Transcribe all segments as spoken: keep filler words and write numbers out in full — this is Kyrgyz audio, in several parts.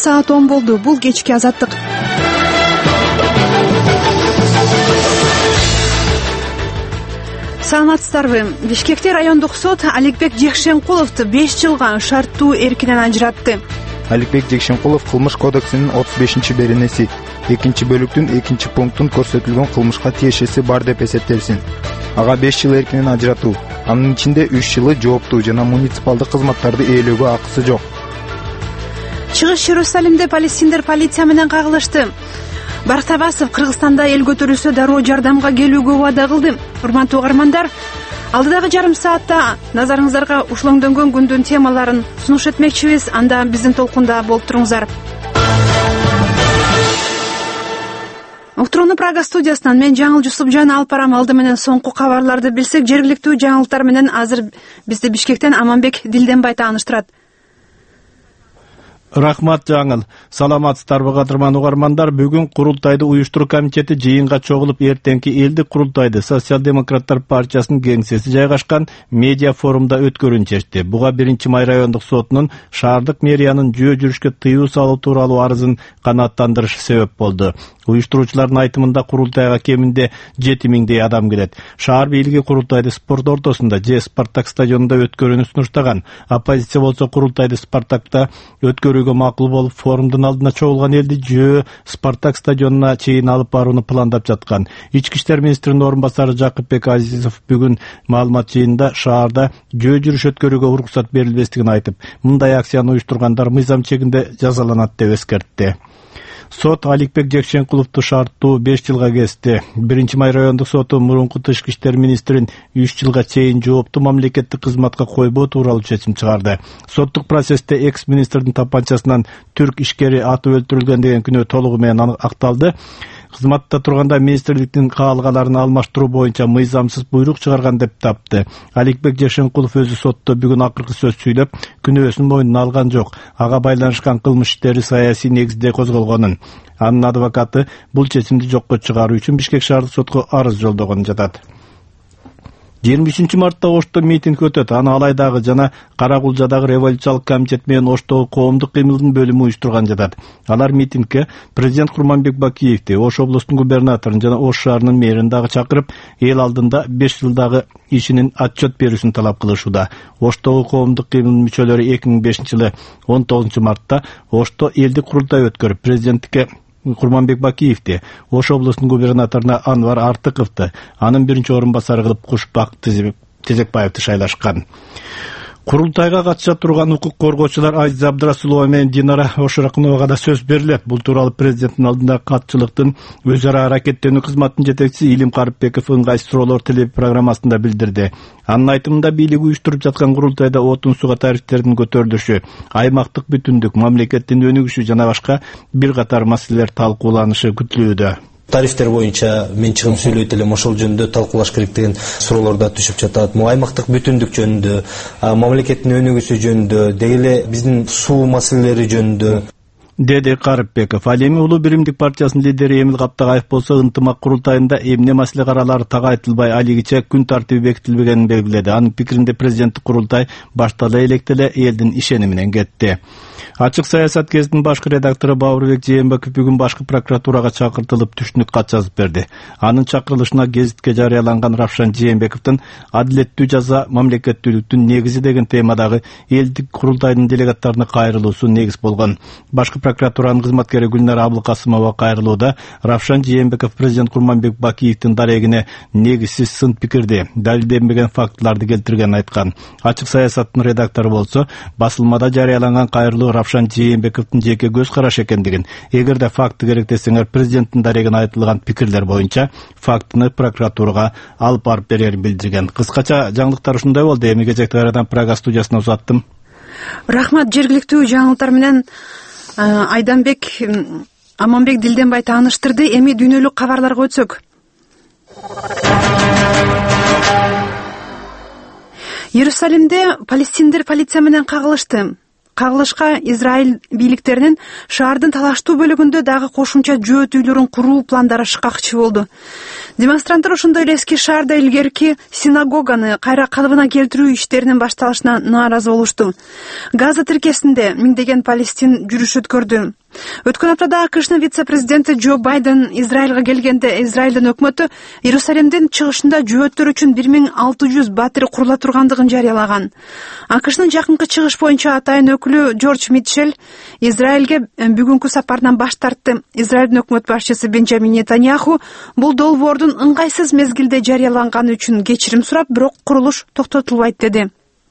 саат он болду. Бул кечки Азаттык. Саламатсыздарбы? Бишкекте райондук сот Аликбек Жекшенкуловду беш жылга шарттуу эркинен ажыратты. Аликбек Жекшенкулов кылмыш кодексинин отуз бешинчи беренеси экинчи бөлүктүн экинчи пунктун көрсөтүлгөн кылмышка тиешеси бар деп эсептелсин. Ага беш жыл эркинен ажыратуу, анын ичинде үч жылы жооптуу жана муниципалдык кызматтарды ээлөөгө акысы жок. Чыгыш Иерусалимде палестиндер полиция менен кагылышты. Барак Аббасов Кыргызстанда эл көтөрүлсө дароо жардамга келүүгө убада кылды. Урматтуу угармандар, алдыдагы жарым саатта назарыңыздарга ушулоңдөнгөн күндүн темаларын сунуш этмекчибиз. Анда биздин толкунда болуп туруңуздар. Уктурууну Прага студиясынан мен Жаңыл Жусупжан алып барам. Алды менен соңку кабарларды билсек, жергиликтүү жаңылыктар менен азыр бизди Бишкектен Аманбек Дилденбай тааныштырат. Рахмат Жаңыл. Саламатсыздарбы кадырман угармандар. Бүгүн курултайды уюштуруу комитети жыйынга чогулуп, эртеңки элдик курултайды Социал-демократтар партиясынын кеңсеси жайгашкан медиа форумда өткөрүүнү чечти. Буга биринчи май райондук сотунун шаардык мэриянын жөө жүрүшкө тыюу салуу тууралуу арызын канааттандырышы себеп болду. Уюштуруучулардын айтымында курултайга кеминде жети миңдей адам келет. Шаар бийлиги курултайды спорт ортосунда же Спартак стадионунда өткөрүүнү сунуштаган. Оппозиция болсо курултайды Спартакта өткөрүүгө макул болуп, форумдун алдына чогулган элди жөө Спартак стадионуна чейин алып барууну пландап жаткан. Ички иштер министринин орун басары Жакыпбек Азизов бүгүн маалымат жыйынында шаарда жөө жүрүш өткөрүүгө уруксат берилбестигин айтып, мындай акцияны уюштургандар мыйзам чегинде жазаланат деп эскертти. Сот Аликбек Жекшенкуловду шарттуу беш жылга кести. Биринчи май райондук соту мурунку тышкы иштер министрин үч жылга чейин жооптуу мамлекеттик кызматка койбоо тууралуу чечим чыгарды. Соттук процессте экс-министрдин тапанчасынан түрк ишкери атып өлтүрүлгөн деген күнөө толугу менен акталды. Кызматта турганда министрликтин каалгаларын алмаштыруу боюнча мыйзамсыз буйрук чыгарган деп тапты. Аликбек Жекшенкулов өзү сотто бүгүн акыркы сөз сүйлөп, күнөөсүн мойнуна алган жок. Ага байланышкан кылмыш иштери саясий негизде козголгонун. Анын адвокаты бул чечимди жокко чыгаруу үчүн Бишкек шаардык сотко арыз жолдогонун жатат. жыйырма үчүнчү мартта Ошто митинг өтөт. Аны Алайдагы жана Каракулжадагы революциялык комитет менен Оштогу коомдук кыймылдын бөлүмү уюштурган жатат. Алар митингге президент Курманбек Бакиевди, Ош облустунун губернаторун жана Ош шаарынын мэрин дагы чакырып, эл алдында беш жылдагы ишинин отчет берүүсүн талап кылышууда. Оштогу коомдук кыймылдын мүчөлөрү эки миң бешинчи жылы он тогузунчу мартта Ошто элдик курултай өткөрүп, президенттикке Курманбек Бакиевди, Ош облустунун губернаторуна Анвар Артыковду, анын биринчи орун басары кылып Кушбак Тезекбаевди шайлашкан. Курултайга катыша турган укук коргоочулар Азиза Абдрасулова менен Динара Ошоракуновага да сөз берилет. Бул тууралуу президенттин алдында катчылыктын өз ара аракеттенүү кызматынын жетекчиси Илим Карыпбеков ыңгайсыз суроолор телепрограммасында билдирди. Анын айтымында бийлиги уюштуруп жаткан курултайда отун суга тарифтердин көтөрүлүшү, аймактык бүтүндүк, мамлекеттин өнүгүшү жана башка бир катар маселелер талкууланышы күтүлүүдө. Тарифтер боюнча мен чыгым сүйлөйт элем, ошол жөнүндө талкуулаш керек деген суроолор да түшүп жатат. Могу аймактык бүтүндүк жөнүндө, мамлекеттин өнүгүүсү жөнүндө, деги эле биздин суу маселелери жөнүндө деди Карыпбеков. Ал эми Улуу биримдик партиясынын лидери Эмил Каптагаев болсо ынтымак курултайында эмне маселе каралары так айтылбай, алигиче күн тартиби бекитилбегенин белгиледи. Анын пикиринде президенттик курултай баштала электе эле элдин ишени менен кетти. Ачык саясат гезитинин башкы редактору Баурбек Жээнбеков бүгүн башкы прокуратурага чакыртылып түшүнүк кат жазып берди. Анын чакырылышына гезитке жарыяланган Равшан Жээнбековдун адилеттүү жаза мамлекеттүүлүктүн негизи деген темадагы элдик курултайдын делегаттарына кайрылуусу негиз болгон. Башкы прокуратуранын кызматкери Гүлнара Абылкасымова кайрылууда Равшан Жээнбеков президент Курманбек Бакиевдин дарегине негизсиз сын пикирди, далилденбеген фактыларды келтиргенин айткан. Ачык саясаттын редактору болсо басылмада жарыяланган кайрылуу Равшан Жээнбековдун жеке көз карашы экендигин, эгерде факты керектесеңер президенттин дарегине айтылган пикирлер боюнча фактыны прокуратурага алып барып берерин билдирген. Кыскача жаңылыктар ушундай болду. Эми кезекти кайрадан Прага студиясына узаттым. Рахмат. Жергиликтүү жаңылыктар менен Айданбек Аманбек Дилденбай тааныштырды. Эми дүйнөлүк кабарларга өтсөк. Иерусалимде палестиндер полиция менен кагылышты. Кагылышка Израиль бийликтеринин шаардын талаштуу бөлүгүндө дагы кошумча жөө түйлөрүн куруу пландары шкакчы болду. Демонстранттар ошондой эле эски шаарда илгерки синагоганы кайра калыбына келтирүү иштеринин башталышына нааразы болушту. Газа тиркесинде миңдеген палестин жүрүш өткөрдү. Өткөн аптада АКШнын вице-президенти Джо Байден Израилга келгенде Израилдин өкмөтү Иерусалимдин чыгышында жөөттөр үчүн бир миң алты жүз батир курула тургандыгын жарыялаган. АКШнын жакынкы чыгыш боюнча атайын өкүлү Джордж Митчелл Израилге бүгүнкү сапарынан баш тартты. Израилдин өкмөт башчысы Бенджамин Нетаньяху бул долбоордун ыңгайсыз мезгилде жарыяланганы үчүн кечирим сурап, бирок курулуш токтотулбайт деди.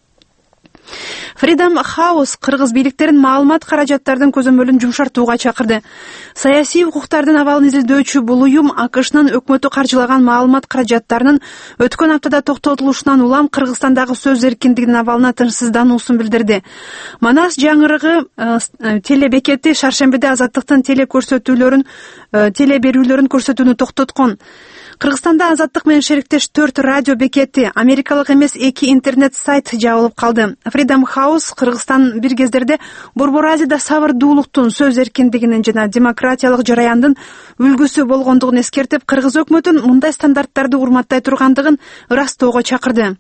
Freedom House кыргыз бийликтерин маалымат каражаттардын көзөмөлүн жумшартууга чакырды. Саясий укуктардын абалын изилдөөчү бул уюм АКШнын өкмөтү каржылаган маалымат каражаттарынын өткөн аптада токтотулушунан улам Кыргызстандагы сөз эркиндигинин абалына тынчсыздануусун билдирди. Манас жаңырыгы телебекети шаршембиде Азаттыктын теле көрсөтүүлөрүн теле берүүлөрүн көрсөтүүнү токтоткон. Кыргызстанда Азаттык менен шериктеш төрт радио бекети, америкалык эмес эки интернет сайт жабылып калды. Freedom House Кыргызстан бир кездерде Борбор Азияда сабырдуулуктун, сөз эркиндигинин жана демократиялык жараяндын үлгүсү болгондугун эскертип, кыргыз өкмөтүн мындай стандарттарды урматтай тургандыгын ырастоого чакырды.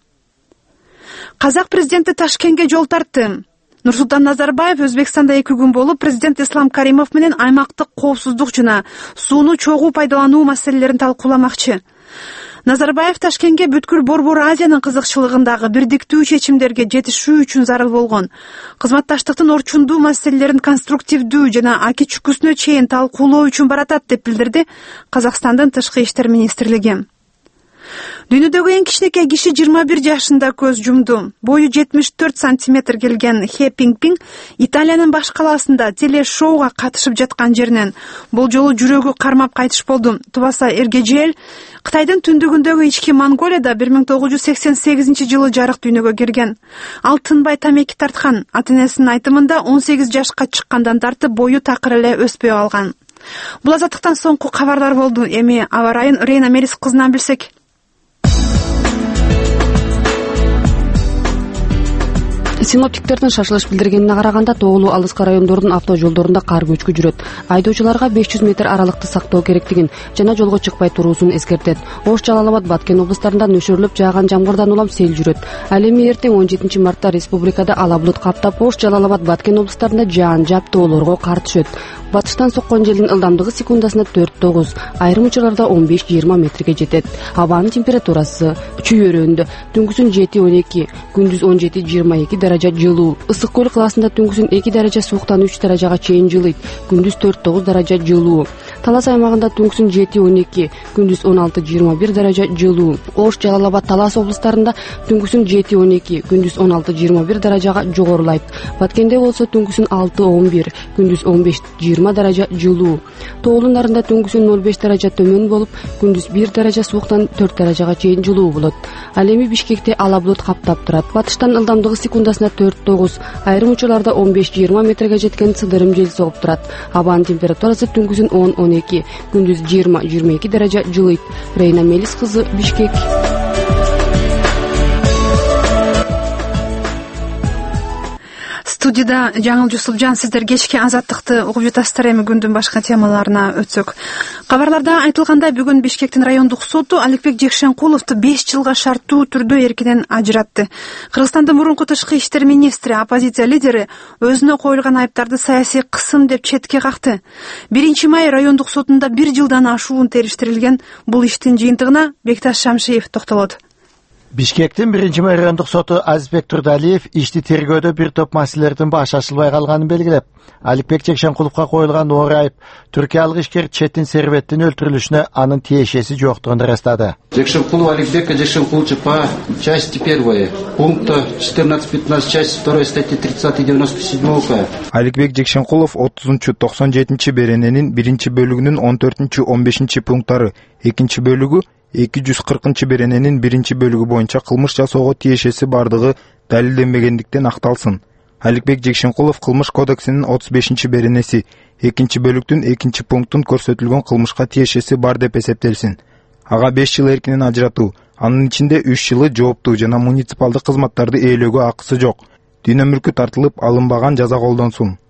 Казак президенти Ташкентке жол тартты. Нурсултан Назарбаев Өзбекстанда эки күн болуп, президент Ислам Каримов менен аймактык коопсуздук жана сууну чогуу пайдалануу маселелерин талкууламакчы. Назарбаев Ташкентке бүткүл Борбор Азиянын кызыкчылыгындагы бирдиктүү чечимдерге жетишүү үчүн зарыл болгон. Кызматташтыктын орчундуу маселелерин конструктивдүү жана аки чүкүсүнө чейин талкуулоо үчүн баратат деп билдирди Казакстандын тышкы иштер министрлиги. Дүйнөдөгү эң кичинекей киши жыйырма бир жашында көз жумду. Бою жетимиш төрт сантиметр келген Хе Пингпинг Италиянын баш калаасында телешоуга катышып жаткан жеринен бул жолу жүрөгү кармап кайтыш болду. Тубаса Эргежел Кытайдын түндүгүндөгү ички Монголияда бир миң тогуз жүз сексен сегизинчи жылы жарык дүйнөгө келген. Ал тынбай тамеки тарткан. Ата-энесинин айтымында он сегиз жашка чыккандан тартып бою такыр эле өспөй калган. Бул Азаттыктан соңку кабарлар болду. Эми аба ырайын Рейна Мелис кызынан билсек. Синоптиктердин шашылыш билдиргенине караганда, тоолуу алыска райондордун авто жолдорунда кар көчкү жүрөт. Айдоочуларга беш жүз метр аралыкты сактоо керектигин жана жолго чыкпай туруусун эскертет. Ош, Жалал-Абад, Баткен облустарында нөшөрлөп жааган жамгырдан улам сел жүрөт. Ал эми эртең он жетинчи мартта республикада ала булут каптап, Ош, Жалал-Абад, Баткен облустарында жаан жаап тоолорго кар түшөт. Батыштан соккон желдин ылдамдыгы секундасына төрт тогуз, айрым учурларда он беш жыйырма метрге жетет. Абанын температурасы чүйөрөндө түнкүсүн жети он эки, күндүз он жети жыйырма эки даража жылуу. Ысык көл калаасында түнкүсүн эки даража сууктан үч даражага чейин жылыйт, күндүз төрт тогуз даража жылуу. Талас аймагында түнкүсүн жети он эки, күндүз он алты жыйырма бир даража жылуу. Ош, Жалал-Абад, Талас облустарында түнкүсүн жети он эки, күндүз он алты жыйырма бир даражага жогорулайт. Баткенде болсо түнкүсүн алты он бир, күндүз он беш жыйырма даража жылуу. Тоолуу нарында түнкүсүн ноль беш даража төмөн болуп, күндүз бир даража сууктан төрт даражага чейин жылуу болот. Ал эми Бишкекте ала булут каптап турат. Батыштан ылдамдыгы секундасына төрт тогуз, айрым учурларда он беш жыйырма метрге жеткен сыдырым жел согуп турат. Абанын температурасы түнкүсүн он он эки, күндүз жыйырма жыйырма эки даража жылыйт. Рейна Мелис кызы, Бишкек. Студияда Жаңыл Жусупжан, сиздер кечки Азаттыкты угуп жатасыздар. Эми күндүн башка темаларына өтсөк. Кабарларда айтылгандай, бүгүн Бишкектин райондук соту Аликбек Жекшенкуловду беш жылга шарттуу түрдө эркинен ажыратты. Кыргызстандын мурунку тышкы иштер министри, оппозиция лидери өзүнө коюлган айыптарды саясий кысым деп четке какты. биринчи май райондук сотунда бир жылдан ашуун териштирилген бул иштин жыйынтыгына Бекташ Шамшиев токтолот. Бишкектин биринчи май райондук соту Азизбек Турдалиев ишти тергөөдө бир топ маселелердин баш ачылбай калганын белгилеп, Аликбек Жекшенкуловго коюлган оор айып түркиялык ишкер Четин Серветтин өлтүрүлүшүнө анын тиешеси жоктугун ырастады. Жекшенкулов Аликбека Жекшенкуловича по части первой пункта четырнадцать пятнадцать части второй статьи тридцать девяносто семь УК. Аликбек Жекшенкулов отузунчу токсон жетинчи берененин биринчи бөлүгүнүн он төртүнчү он бешинчи пункттары, экинчи бөлүгү эки жүз кыркынчы берененин биринчи бөлүгү боюнча кылмыш жасоого тиешеси бардыгы далилденбегендиктен акталсын. Аликбек Жекшенкулов кылмыш кодексинин отуз бешинчи беренеси экинчи бөлүктүн экинчи пунктун көрсөтүлгөн кылмышка тиешеси бар деп эсептелсин. Ага беш жыл эркинен ажыратуу, анын ичинде үч жылы жооптуу жана муниципалдык кызматтарды ээлөөгө акысы жок, дүйнө мүлкү тартылып алынбаган жаза колдонсун.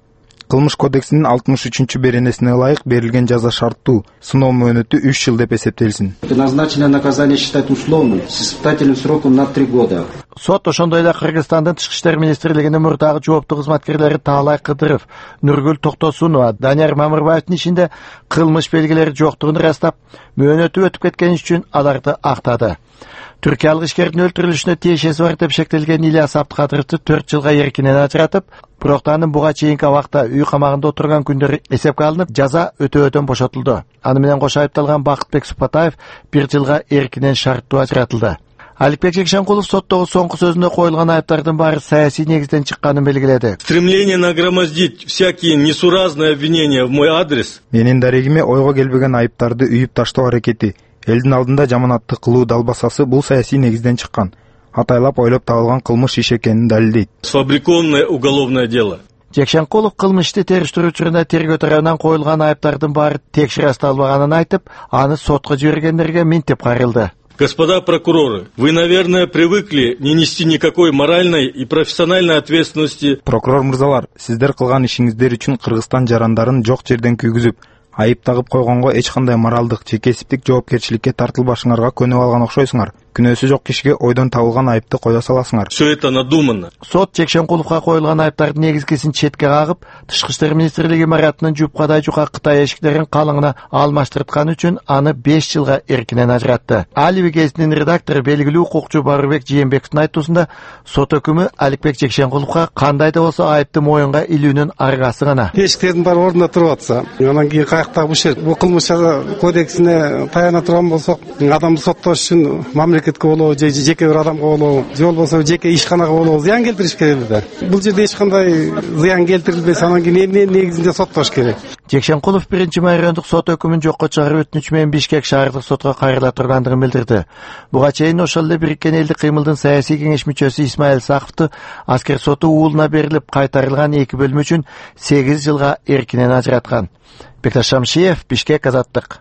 Кылмыш кодексинин алтымыш үчүнчү беренесине ылайык берилген жаза шарттуу, сыноо мөөнөтү үч жыл деп эсептелсин. Назначенное наказание считать условным с испытательным сроком на три года. Сот ошондой эле Кыргызстандын Тышкы иштер министрлигинин мурдагы жооптуу кызматкерлери Таалай Кыдыров, Нургүл Токтосунова, Данияр Мамырбаевдин ичинде кылмыш белгилери жоктугун ырастап, мөөнөтү өтүп кеткени үчүн аларды актады. Түркиялык ишкердин өлтүрүлүшүнө тиешеси бар деп шектелген Ильяс Абдыкадыровду төрт жылга эркинен ажыратып, бирок анын буга чейинки абакта үй камагында отурган күндөрү эсепке алынып, жаза өтөөдөн бошотулду. Аны менен кошо айыпталган Бакытбек Супатаев бир жылга эркинен шарттуу ажыратылды. Аликбек Жекшенкулов соттогу соңку сөзүндө коюлган айыптардын баары саясий негизден чыкканын белгиледи. Стремление нагромоздить всякие несуразные обвинения в мой адрес. Менин дарегиме ойго келбеген айыптарды үйүп таштоо аракети, элдин алдында жаманатты кылуу далбасасы бул саясий негизден чыккан. Атайлап ойлоп табылган кылмыш иш экенин далилдейт. Сфабрикованное уголовное дело. Жекшенкулов кылмышты териштирүү учурунда тергөө тарабынан коюлган айыптардын баары текширасталбаганын айтып, аны сотко жибергендерге минтеп кайрылды. Господа прокуроры, вы, наверное, привыкли не нести никакой моральной и профессиональной ответственности. Прокурор мырзалар, сиздер кылган ишиңиздер үчүн Кыргызстан жарандарын жок жерден күйгүзүп, айып тагып койгонго эч кандай моралдык же кесиптик жоопкерчиликке тартылбашыңарга көнүп алган окшойсуңар. Күнөөсү жок кишиге ойдон табылган айыпты кое саласыңар. Все это надуманно. Сот Жекшенкуловго коюлган айыптардын негизгисин четке кагып, Тышкы иштер министрлиги имаратынын жупкадай жука Кытай эшиктерин калыңына алмаштырткан үчүн аны беш жылга эркинен ажыратты. Алиби гезитинин редактору белгилүү укукчу Барыбек Жээнбековдун айтуусунда, сот өкүмү Аликбек Жекшенкуловго кандай да болсо айыпты моюнга илүүнүн аргасы гана. Эшиктердин баары ордунда туруп атса, анан кийин каяктагы бул ишер бул кылмыш кодексине таяна турган болсок, адамды соттош үчүн мамлекетке болобу же жеке бир адамга болобу же болбосо жеке ишканага болобу зыян келтириш керек да. Бул жерде эч кандай зыян келтирилбесе, анан кийин эмне негизинде соттош керек. Жекшенкулов биринчи майрандык сот өкүмүн жокко чыгарып өтүнүч менен Бишкек шаардык сотко кайрыла тургандыгын билдирди. Буга чейин ошол эле Бириккен элдик кыймылдын саясий кеңеш мүчөсү Исмаил Саховду аскер соту уулуна берилип кайтарылган эки бөлүм үчүн сегиз жылга эркинен ажыраткан. Бекташ Шамшиев, Бишкек, Азаттык.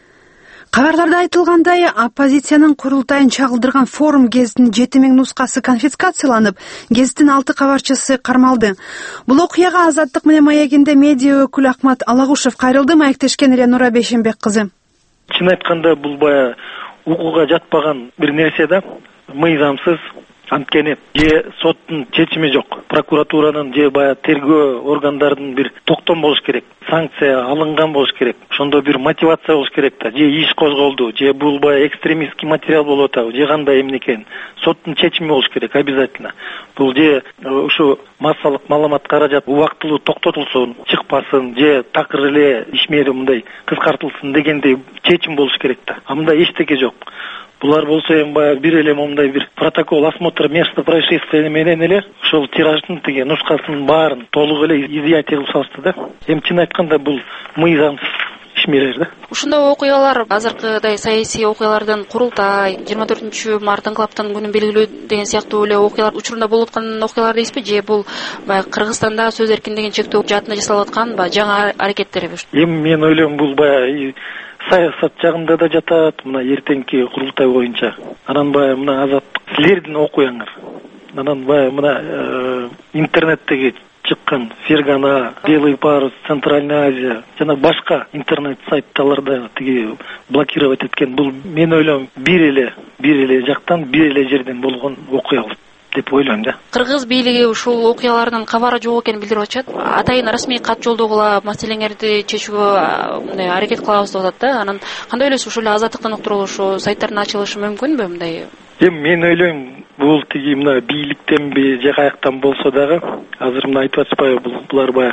Кабардарда айтылгандай, оппозициянын курултайын чагылдырган форум гезитинин жети миң нускасы конфискацияланып, гезиттин алты кабарчысы кармалды. Бул окуяга Азаттык менен маегинде медиа өкүлү Акмат Алагушев кайрылды. Маектешкен Ренура Бешенбек кызы. Чын айтканда, бул бая укуга жатпаган бир нерсе да, мыйзамсыз. Анткени же соттун чечими жок, прокуратуранын же бая тергөө органдарынын бир токтом болуш керек, санкция алынган болуш керек, ошондо бир мотивация болуш керек да, же иш козголду, же бул бая экстремистский материал болуп атабы, же кандай эмне экен, соттун чечими болуш керек обязательно. Бул же ушу массалык маалымат каражат убактылуу токтотулсун, чыкпасын, же такыр эле ишмери мындай кыскартылсын дегендей чечим болуш керек да. А мындай эчтеке жок. Булар болсо эми баягы бир эле момундай бир протокол осмотра места происшествия менен эле ошол тираждын тиги нускасынын баарын толук эле изъятие кылып салышты да. Эми чын айтканда бул мыйзамсыз ишмерлер да. Ушундай окуялар азыркыдай саясий окуялардан курултай, жыйырма төртүнчү март инкылаптын күнүн белгилөө деген сыяктуу эле окуялар учурунда болуп аткан окуялар дейсизби, же бул баягы Кыргызстанда сөз эркиндигин чектөө жаатында жасалып аткан баягы жаңы аракеттерби? Эми мен ойлойм бул баягы саясат жагында да жатат, мына эртеңки курултай боюнча. Анан баягы мына Азаттык силердин окуяңар. Анан баягы мына интернеттеги чыккан Фергана, Белый парус, Центральная Азия жана башка интернет сайттарда тиги блокировать эткен. Бул мен ойлойм бир эле бир эле жактан, бир эле жерден болгон окуя деп ойлойм да. Кыргыз бийлиги ушул окуялардын кабары жок экенин билдирип атышат. Атайын расмий кат жолдогула маселеңерди чечүүгө мындай аракет кылабыз деп атат да. Анан кандай ойлойсуз, ушул эле Азаттыктын уктурулушу, сайттардын ачылышы мүмкүнбү мындай? Эми мен ойлойм, бул тиги мына бийликтенби же каяктан болсо дагы азыр мына айтып атышпайбы, булар баягы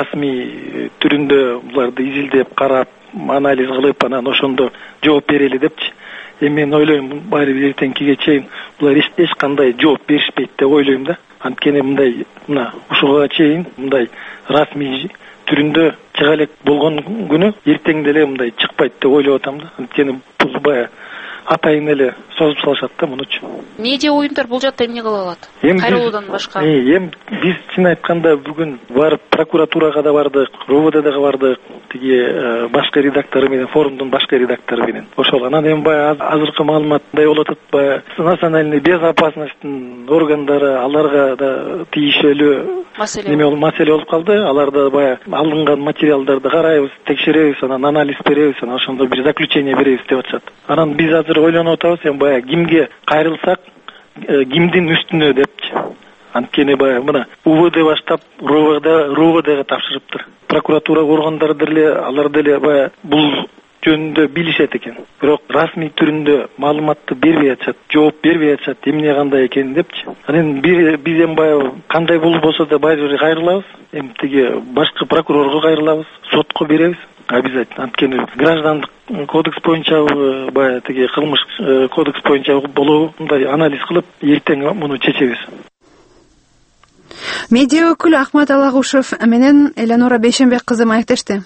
расмий түрүндө буларды изилдеп, карап, анализ кылып, анан ошондо жооп берели депчи. Эми мен ойлойм, баары бир эртеңкиге чейин булар эч кандай жооп беришпейт деп ойлойм да. Анткени мындай мына ушуга чейин мындай расмий түрүндө чыга элек болгон күнү эртең деле мындай чыкпайт деп ойлоп атам да. Анткени бул баягы атайын эле созуп салышат да мунучу. Медиа оюндар бул жакта эмне кыла алат? Кайрылуудан башка. Эми биз чын айтканда бүгүн барып прокуратурага да бардык, РОВДга бардык, тиги башкы редактору менен, форумдун башкы редактору менен. Ошол анан эми баягы азыркы маалымат мындай болуп атат, баягы национальный безопасностьтун органдары аларга да тийишелүү неме болуп маселе болуп калды. Аларда баягы алынган материалдарды карайбыз, текшеребиз, анан анализ беребиз, анан ошондо бир заключение беребиз деп атышат. Анан биз азыр ойлонуп атабыз, эми баягы кимге кайрылсак, кимдин үстүнө депчи. Анткени баягы мына УВД баштап РОВД РОВДга тапшырыптыр. Прокуратура органдары деле алар деле баягы бул жөнүндө билишет экен. Бирок расмий түрүндө маалыматты бербей атышат, жооп бербей атышат, эмне кандай экенин депчи. Анан биз эми баягы кандай болуп болсо да баягы кайрылабыз. Эми тиги башкы прокурорго кайрылабыз, сотко беребиз. Обязательно. Анткени граждандык кодекс боюнча баягы тиги кылмыш кодекс боюнча болобу, мындай анализ кылып, эртең муну чечебиз. Медиа өкүлү Ахмат Алагушев менен Эленора Бейшенбек кызы маектешти.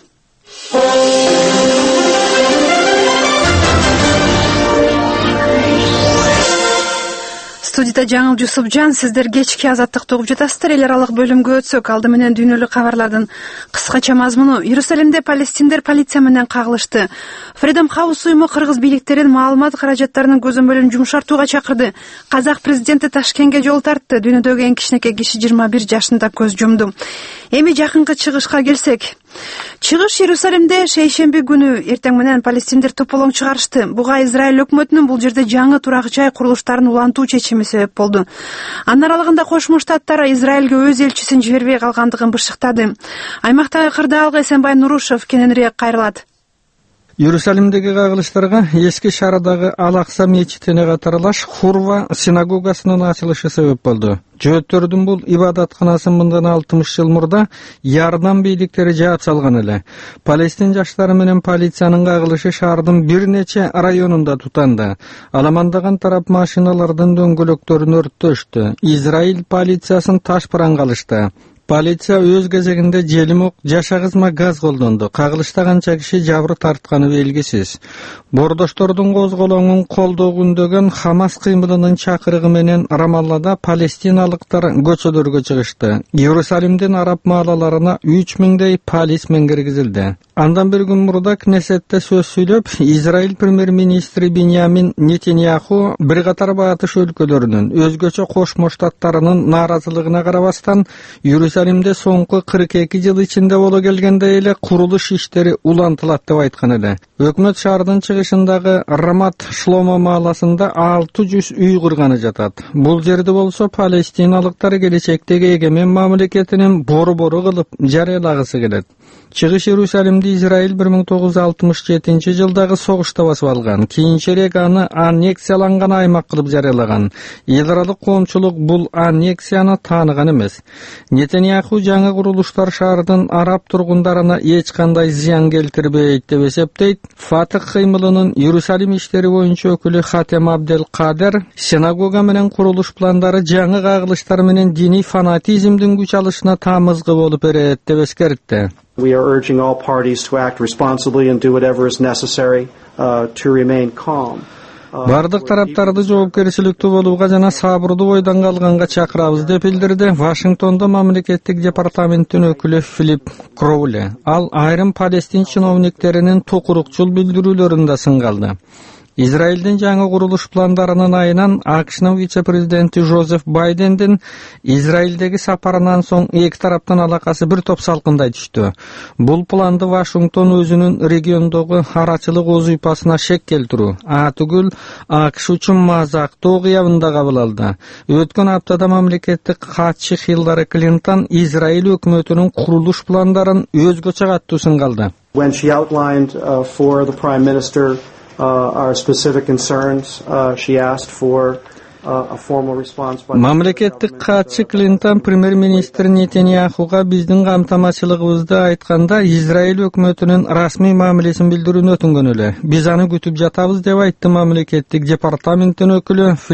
Студияда Жаңыл Жусупжан, сиздер кечки азаттыкты угуп жатасыздар. Эл аралык бөлүмгө өтсөк, алды менен дүйнөлүк кабарлардын кыскача мазмуну. Иерусалимде палестиндер полиция менен кагылышты. Freedom House уюму кыргыз бийликтерин маалымат каражаттарынын көзөмөлүн жумшартууга чакырды. Казак президенти Ташкентке жол тартты. Дүйнөдөгү эң кичинекей киши жыйырма бир жашында көз жумду. Эми жакынкы чыгышка келсек, чыгыш Иерусалимде шейшемби күнү эртең менен палестиндер тополоң чыгарышты. Буга Израиль өкмөтүнүн бул жерде жаңы турак жай курулуштарын улантуу чечими себеп болду. Анын аралыгында Кошмо Штаттар Израилге өз элчисин жибербей калгандыгын бышыктады. Аймактагы кырдаалга Эсенбай Нурушев кененирээк кайрылат. Иерусалимдеги кагылыштарга эски шаарадагы Ал-Акса мечитине катарлаш Хурва синагогасынын ачылышы себеп болду. Жөөттөрдүн бул ибадатканасын мындан алтымыш жыл мурда Ярдан бийликтери жаап салган эле. Палестин жаштары менен полициянын кагылышы шаардын бир нече районунда тутанды. Аламандаган тарап машиналардын дөңгөлөктөрүн өрттөштү. Израиль полициясын таш паран калышты. Полиция өз кезегинде желимок жашагызма газ колдонду. Кагылышта канча киши жабыр тартканы белгисиз. Бордоштордун козголоңун колдоо күндөгөн Хамас кыймылынын чакырыгы менен Рамаллада палестиналыктар көчөлөргө чыгышты. Иерусалимдин араб маалаларына үч миңдей полисмен киргизилди. Андан бир күн мурда Кнессетте сөз сүйлөп, Израиль премьер-министри Биньямин Нетаньяху бир катар батыш өлкөлөрүнүн, өзгөчө Кошмо Штаттарынын нааразылыгына карабастан Иерусалимде соңку кырк эки жыл ичинде боло келгенде эле курулуш иштери улантылат деп айткан эле. Өкмөт шаардын чыгышындагы Рамат Шломо мааласында алты жүз үй курганы жатат. Бул жерде болсо палестиналыктар келечектеги эгемен мамлекетинин бору-бору кылып жарыялагысы келет. Чыгыш Иерусалимди Израиль бир миң тогуз жүз алтымыш жетинчи жылдагы согушта басып алган. Кийинчерээк аны аннексияланган аймак кылып жарыялаган. Эл аралык коомчулук бул аннексияны тааныган эмес. Нетаньяху жаңы курулуштар шаардын араб тургундарына эч кандай зыян келтирбейт деп эсептейт. Фатых кыймылынын Иерусалим иштери боюнча өкүлү Хатем Абдел Кадер синагога менен курулуш пландары жаңы кагылыштар менен диний фанатизмдин күч алышына таамызгы болуп берет деп эскертти. We are urging all parties to act responsibly and do whatever is necessary uh, to remain calm. Бардык тараптарды жоопкерчиликтүү болууга жана сабырдуу бойдон калганга чакырабыз деп билдирди Вашингтондо мамлекеттик департаменттин өкүлү Филипп Кроули. Ал айрым палестин чиновниктеринин токурукчул билдирүүлөрүн да сынгалды. Израилдин жаңы курулуш пландарынын айынан АКШнын вице-президенти Жозеф Байдендин Израилдеги сапарынан соң эки тараптын алакасы бир топ салкындай түштү. Бул планды Вашингтон өзүнүн региондогу арачылык озуйпасына шек келтирүү, атүгүл АКШ үчүн мазактуу окуябында кабыл алды. Өткөн аптада мамлекеттик катчы Хиллари Клинтон Израиль өкмөтүнүн курулуш пландарын өзгөчө каттуу сынгалды. When she outlined uh, for the Prime Minister Uh, our specific concerns, uh, she asked for uh, a formal response by Мамлекеттик катчы Клинтон премьер-министр Нетаньяхуга биздин камтамашчылыгыбызды айтканда Израиль өкмөтүнүн расмий мамилесин билдирүүнү өтүнгөн эле. Биз аны күтүп жатабыз деп айтты мамлекеттик департаменттин өкүлү Филипп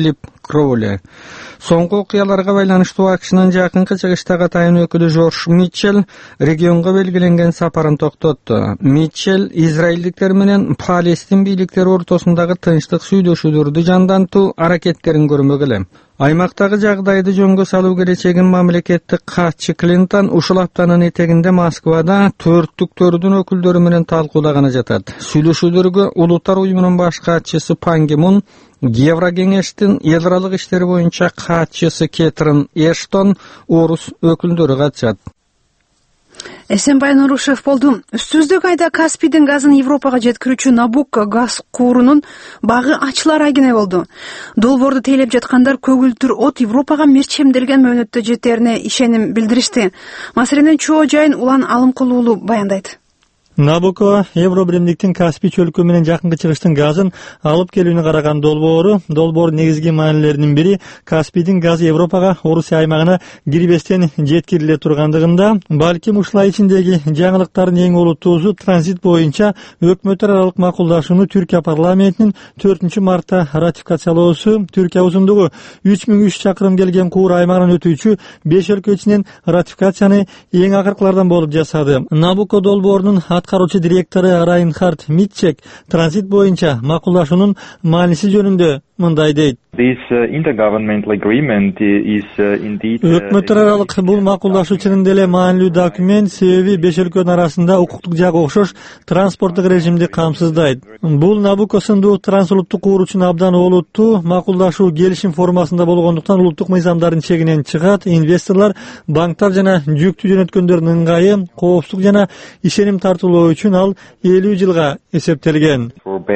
Кроули. Соңку окуяларга байланыштуу АКШнын жакынкы чыгыштагы атайын өкүлү Жорж Митчелл регионго белгиленген сапарын токтотту. Митчелл израилдиктер менен Палестин бийликтери ортосундагы тынчтык сүйлөшүүлөрдү жандантуу аракеттерин көрмөгүлө. Аймактагы жагдайды жөнгө салуу келечегин мамлекеттик катчы Клинтон ушул аптанын этегинде Москвада төрттүктөрдүн өкүлдөрү менен талкуулаганы жатат. Сүйлөшүүлөргө Улуттар уюмунун баш катчысы Пан Ги Мун, Еврокеңештин ядралык иштери боюнча катчысы Кэтрин Эштон, орус өкүлдөрү катышат. Эсенбай Нурушев болду. Үстүбүздөгү айда Каспийдин газын Европага жеткирүүчү Набук газ куурунун багы ачылар айгине болду. Долбоорду тейлеп жаткандар көгүлтүр от Европага мерчемделген мөөнөттө жетерине ишеним билдиришти. Маселенин чоо жайын Улан Алымкулуу уулу баяндайт. Набуко Евробиримдиктин Каспий чөлкө менен жакынкы чыгыштын газын алып келүүнү караган долбоору. Долбоор негизги маанилеринин бири Каспийдин газы Европага, Орусия аймагына кирбестен жеткириле тургандыгында. Балким ушулай ичиндеги жаңылыктардын эң олуттуусу транзит боюнча өкмөттөр аралык макулдашууну Түркия парламентинин төртүнчү мартта ратификациялоосу. Түркия узундугу үч миң үч чакырым келген Куур аймагынан өтүүчү беш өлкө ичинен ратификацияны эң акыркылардан болуп жасады. Набуко долбоорунун аткаруучу директору Райнхард Митчек транзит боюнча макулдашуунун мааниси жөнүндө мындай дейт. Өкмөттөр аралык бул макулдашуу чынында эле маанилүү документ, себеби беш өлкөнүн арасында укуктук жагы окшош транспорттук режимди камсыздайт. Бул Набуко сындуу трансулуттук куур үчүн абдан олуттуу макулдашуу келишим формасында болгондуктан улуттук мыйзамдардын чегинен чыгат. Инвесторлор, банктар жана жүктүү жөнөткөндөрдүн ыңгайы, коопсуздук жана ишеним тартуулоо үчүн ал элүү жылга эсептелген.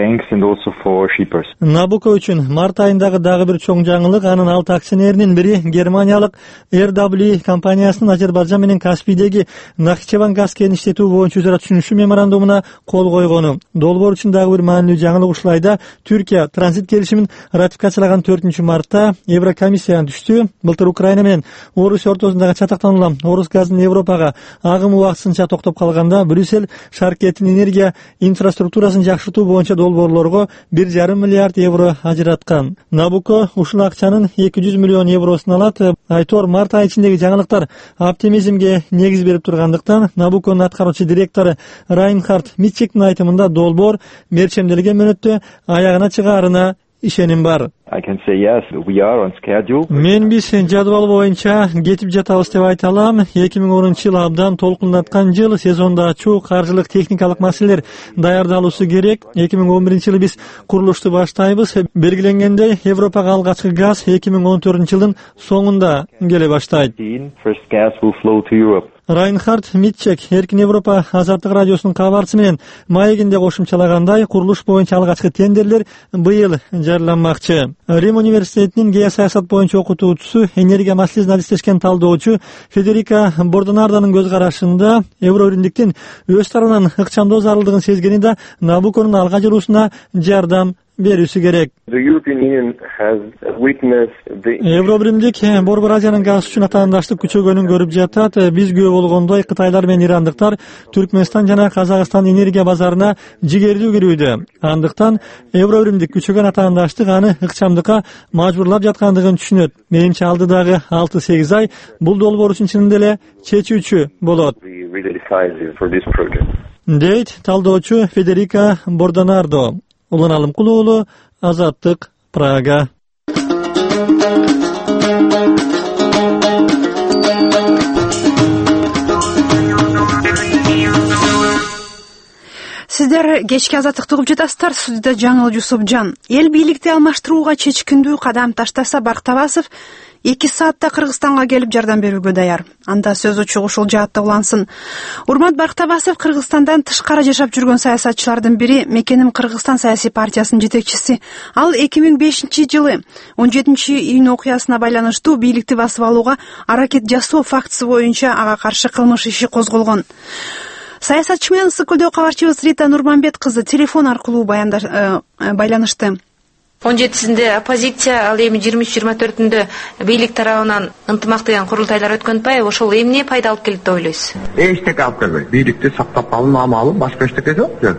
Набуко үчүн март айындагы дагы бир чоң жаңылык, анын алты акционеринин бири германиялык эр дабл ю компаниясынын Азербайжан менен Каспийдеги Нахчеван газ кенин иштетүү боюнча өзара түшүнүшүү меморандумуна кол койгону. Долбоор үчүн дагы бир маанилүү жаңылык ушулайда Түркия транзит келишимин ратификациялаган төртүнчү мартта Еврокомиссиядан түштү. Былтыр Украина менен Орусия ортосундагы чатактануулам орус газынын Европага агымы убактысынча токтоп калганда Брюссель шаркеттин энергия инфраструктурасын жакшыртуу боюнча долбоорлорго бир жарым миллиард евро ажыраткан. Набуко ушул акчанын эки жүз миллион евросун алат. Айтор март айы ичиндеги жаңылыктар оптимизмге негиз берип тургандыктан Набуконун аткаруучу директору Райнхард Митчектин айтымында долбоор мерчемделген мөөнөттө аягына чыгаарына ишеним бар. Мен биз жадвал боюнча кетип жатабыз деп айта алам. эки миң онунчу жыл абдан толкундаткан жыл, сезондо ачуу каржылык техникалык маселелер даярдалуусу керек. эки миң он биринчи жылы биз курулушту баштайбыз. Белгиленгендей, Европага алгачкы газ эки миң он төртүнчү жылдын соңунда келе баштайт. Райнхард Митчек Эркин Европа азаттык радиосунун кабарчысы менен маегинде кошумчалагандай, курулуш боюнча алгачкы тендерлер быйыл жарыяланмакчы. Рим университетинин геосаясат боюнча окутуучусу, энергия маселесин адистешкен талдоочу Федерика Бордонардонун көз карашында Евробиримдиктин өз тарабынан ыкчамдоо зарылдыгын сезгени да Набуконун алга жүрүүсүнө жардам берүүсү керек. Евробиримдик Борбор Азиянын газ үчүн атаандаштык күчөгөнүн көрүп жатат. Биз күбө болгондой Кытайлар менен ирандыктар Түркмөнстан жана Казакстан энергия базарына жигердүү кирүүдө. Андыктан Евробиримдик күчөгөн атаандаштык аны ыкчамдыкка мажбурлап жаткандыгын түшүнөт. Менимче алдыдагы алты сегиз ай бул долбоор үчүн чынында эле чечүүчү болот. Дейт талдоочу Федерика Бордонардо. Улан Алымкулуу уулу, Азаттык, Прага. Сиздер кечки Азаттыкты угуп жатасыздар. Студияда Жаңыл Жусупжан. Эл бийликти алмаштырууга чечкиндүү кадам таштаса, Бактабасов эки саатта Кыргызстанга келип жардам берүүгө даяр. Анда сөз учугу ушул жаатта улансын. Урмат Бактабасов Кыргызстандан тышкары жашап жүргөн саясатчылардын бири, Мекеним Кыргызстан саясий партиясынын жетекчиси. Ал эки миң бешинчи жылы он жетинчи июнь окуясына байланыштуу бийликти басып алууга аракет жасоо фактысы боюнча ага каршы кылмыш иши козголгон. Саясатчы менен ысык көлдөгү кабарчыбыз Рита Нурманбет кызы телефон аркылуу байланышты. он жетисинде оппозиция, ал эми жыйырма үч жыйырма төртүндө бийлик тарабынан ынтымак деген курултайлар өткөн атпайбы? Ошол эмне пайда алып келет деп ойлойсуз? Эчтеке алып келбейт. Бийликти сактап калуу амалы башка эчтеке жок жерде.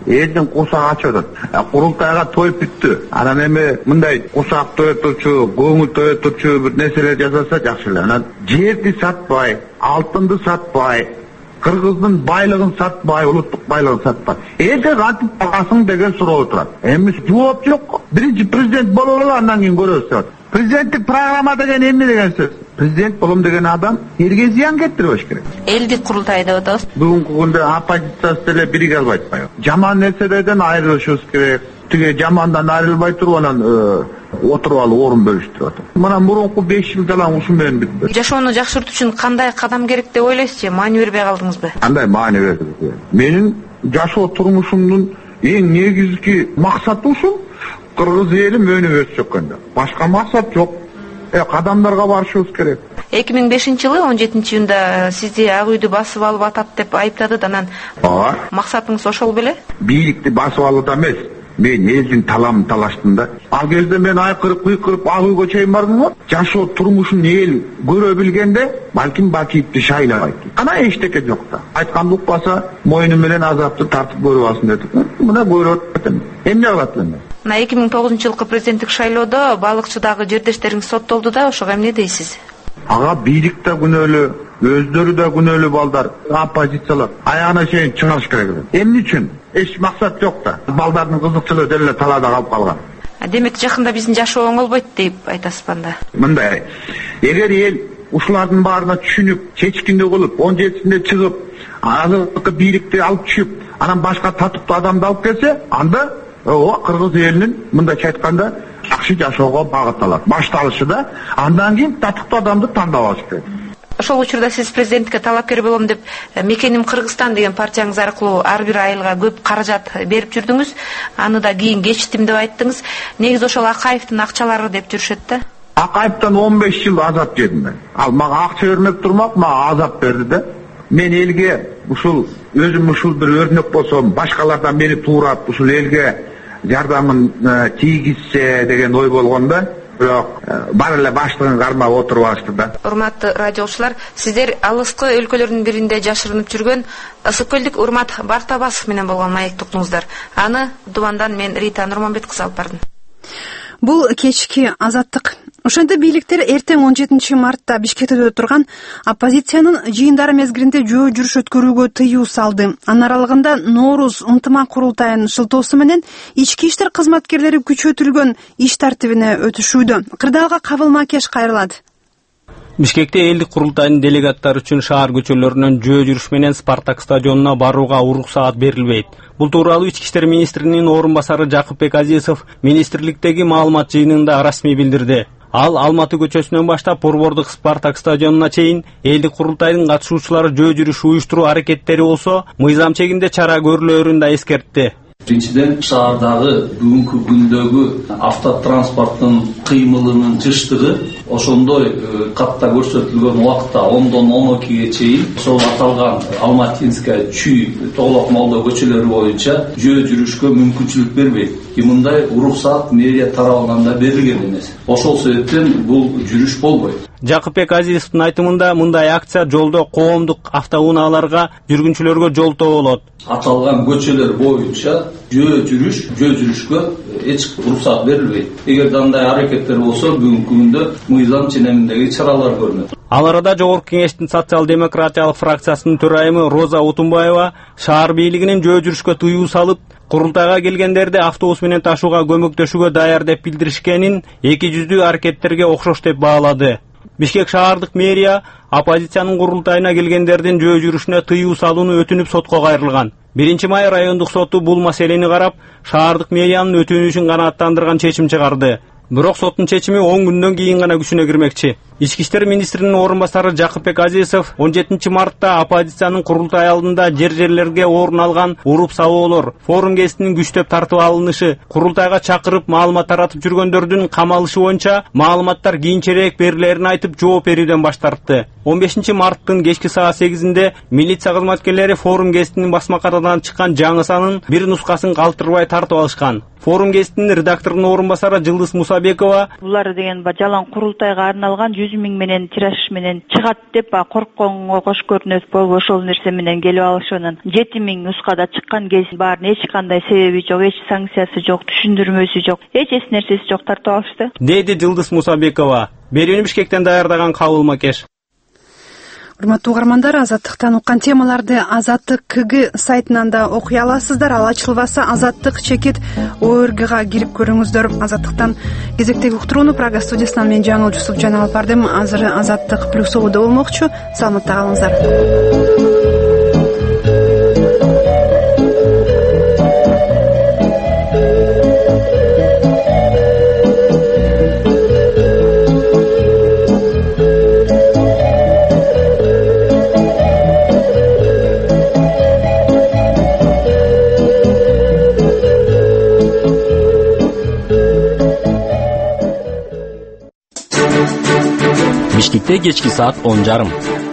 элдин кусак ачып атат. Курултайга тоюп бүттү. Анан эми мындай кусак тоютурчу, көңүл тоютурчу бир нерселер жасаса жакшы эле. Анан жерди сатпай, алтынды сатпай, кыргыздын байлыгын сатпай, улуттук байлыгын сатпай. Элге кантип багасың деген суроо турат. Эми жооп жок. Биринчи президент болоп эле андан кийин көрөбүз деп. Президенттик программа деген эмне деген сөз? Президент болом деген адам элге зыян келтирбеш керек. Элдик курултай деп атабыз. Бүгүнкү күндө оппозициясы деле бириге албай атпайбы. Жаман нерселерден айрылышыбыз керек. Тиге жамандан айрылбай туруп анан отуруп алып орун бөлүштүрүп атат. Мына мурунку беш жыл далаң ушу менен бүтпөдү. Жашоону жакшыртуу үчүн кандай кадам керек деп ойлойсузбу? Маани бербей калдыңызбы? Кандай маани бердиңиз? Менин жашоо турмушумдун эң негизги максаты ушул. Кыргыз эли өнүгүп өтсөккөндө. Башка максат жок. Э, кадамдарга барышыбыз керек. эки миң бешинчи жылы он жетинчи июнда сизди Ак үйдү басып алып атат деп айыптады. Анан ооба. Максатыңыз ошол беле? Бийликти басып алууда эмес. Мен элдин таламын талаштым да. Ал кезде мен айкырып, кыйкырып Ак үйгө чейин бардым го. Жашоо турмушун эл көрө билгенде, балким Бакиевди шайлабайт. Кана эчтеке жок да. Айтканды укпаса, моюну менен азапты тартып көрүп алсын дедик. Мына көрүп атам. Эмне кылат эле? Мына эки миң тогузунчу жылкы президенттик шайлоодо балыкчыдагы жердештериңиз соттолду да, ошого эмне дейсиз? Ага бийлик да күнөөлүү, өздөрү да күнөөлүү балдар, оппозициялар. Аягына чейин чыгыш керек. Эмне үчүн? Эч максат жок да. Балдардын кызыкчылыгы деле талаада калып калган. Демек жакында биздин жашоо оңолбойт деп айтасызбы анда? Мындай. Эгер эл ушулардын баарына түшүнүп, чечкиндүү кылып, он жетисинде чыгып, азыркы бийликти алып түшүп, анан башка татыктуу адамды алып келсе, анда о кыргыз элинин мындайча айтканда жакшы жашоого багытталат. Башталышы да, андан кийин татыктуу адамды тандап алыш керек. Ошол учурда сиз президенттикке талапкер болом деп Мекеним Кыргызстан деген партияңыз аркылуу ар бир айылга көп каражат берип жүрдүңүз. Аны да кийин кечтим деп айттыңыз. Негизи ошол Акаевдин акчалары деп жүрүшөт да. Акаевден он беш жыл азап жедим мен. Ал мага акча бермек турмак, мага азап берди да. Мен элге ушул өзүм ушул бир өрнөк болсом, башкалардан мени туурап ушул элге жардамын тийгизсе деген ой болгонда, бирок бар эле баштыгын кармап отуруп алышты да. Урматтуу радиочулар, сиздер алыскы өлкөлөрдүн биринде жашырынып жүргөн Ысык көлдүк Урмат Бартабасов менен болгон маекти уктуңуздар. Аны Дубандан мен Рита Нурманбет кызы алып бардым. Бул кечки азаттык. Ошондо бийликтер эртең он жетинчи мартта Бишкекте турган оппозициянын жыйындары мезгилинде жөө жүрүш өткөрүүгө тыюу салды. Анын аралыгында Нооруз ынтымак курултайынын шылтоосу менен ички иштер кызматкерлери күчөтүлгөн иш тартибине өтүшүүдө. Кырдаалга Кабыл Макеш кайрылат. Бишкекте элдик курултайдын делегаттары үчүн шаар көчөлөрүнөн жөө жүрүш менен Спартак стадионуна барууга уруксаат берилбейт. Бул тууралуу Ички иштер министринин орун басары Жакыпбек Азизов министрликтеги маалымат жыйынында расмий билдирди. Ал Алматы көчөсүнөн баштап Борбордук Спартак стадионуна чейин элдик курултайдын катышуучулары жөө жүрүш уюштуруу аракеттери болсо, мыйзам чегинде чара көрүлөрүн да эскертти. Биринчиден, шаардагы бүгүнкү күндөгү автотранспорттун кыймылынын жыштыгы ошондой катта көрсөтүлгөн убакта ондон он экиге чейин ошол аталган Алматинская, Чүй, Тоголок Молдо көчөлөрү боюнча жөө жүрүшкө мүмкүнчүлүк бербейт. И мындай уруксаат мэрия тарабынан да берилген эмес. Ошол себептен бул жүрүш болбойт. Жакыпбек Азизовдун айтымында мындай акция жолдо коомдук автоунааларга жүргүнчүлөргө жолтоо болот. Аталган көчөлөр боюнча жөө жүрүш, жөө жүрүшкө эч уруксаат берилбейт. Эгер андай аракеттер болсо, бүгүнкү күндө мыйзам ченеминдеги чаралар көрүнөт. Ал арада Жогорку Кеңештин социал-демократиялык фракциясынын төрайымы Роза Утунбаева шаар бийлигинин жөө жүрүшкө тыюу салып, курултайга келгендерди автобус менен ташууга көмөктөшүүгө даяр деп билдиришкенин эки жүздүү аракеттерге окшош деп баалады. Бишкек шаардык мэрия оппозициянын курултайына келгендердин жөө жүрүшүнө тыюу салууну өтүнүп сотко кайрылган. биринчи май райондук соту бул маселени карап, шаардык мэриянын өтүнүшүн канааттандырган чечим чыгарды. Бирок соттун чечими он күндөн кийин гана күчүнө кирмекчи. Ички иштер министринин орун басары Жакыпбек Азизов он жетинчи мартта оппозициянын курултай алдында жер-жерлерге орун алган уруп сабоолор, форум гезитинин күчтөп тартып алынышы, курултайга чакырып маалымат таратып жүргөндөрдүн камалышы боюнча маалыматтар кийинчерээк берилерин айтып жооп берүүдөн баш тартты. он бешинчи марттын кечки саат сегизинде милиция кызматкерлери форум гезитинин басма катадан чыккан жаңы санын бир нускасын калтырбай тартып алышкан. Форум гезитинин редакторунун орун басары Жылдыз Мусабекова: булар деген жалаң курултайга арналган жүз жүз миң менен тираж менен чыгат деп коркконго кош көрүнөт ошол нерсе менен келип алышып анан жети миң нускада чыккан кез баарын эч кандай себеби жок, эч санкциясы жок, түшүндүрмөсү жок, эч эч нерсеси жок тартып алышты, деди Жылдыз Мусабекова. Берүүнү Бишкектен даярдаган Кабыл Макеш. Урматтуу угармандар, Азаттыктан уккан темаларды Азаттык КГ сайтынан да окуй аласыздар. Ал ачылбаса Азаттык чекит оргга кирип көрүңүздөр. Азаттыктан кезектеги уктурууну Прага студиясынан мен Жаңыл Жусуп жана алып бардым. Азыр Азаттык плюсовуда болмокчу. Саламатта калыңыздар. Бишкекте кечки саат он жарым.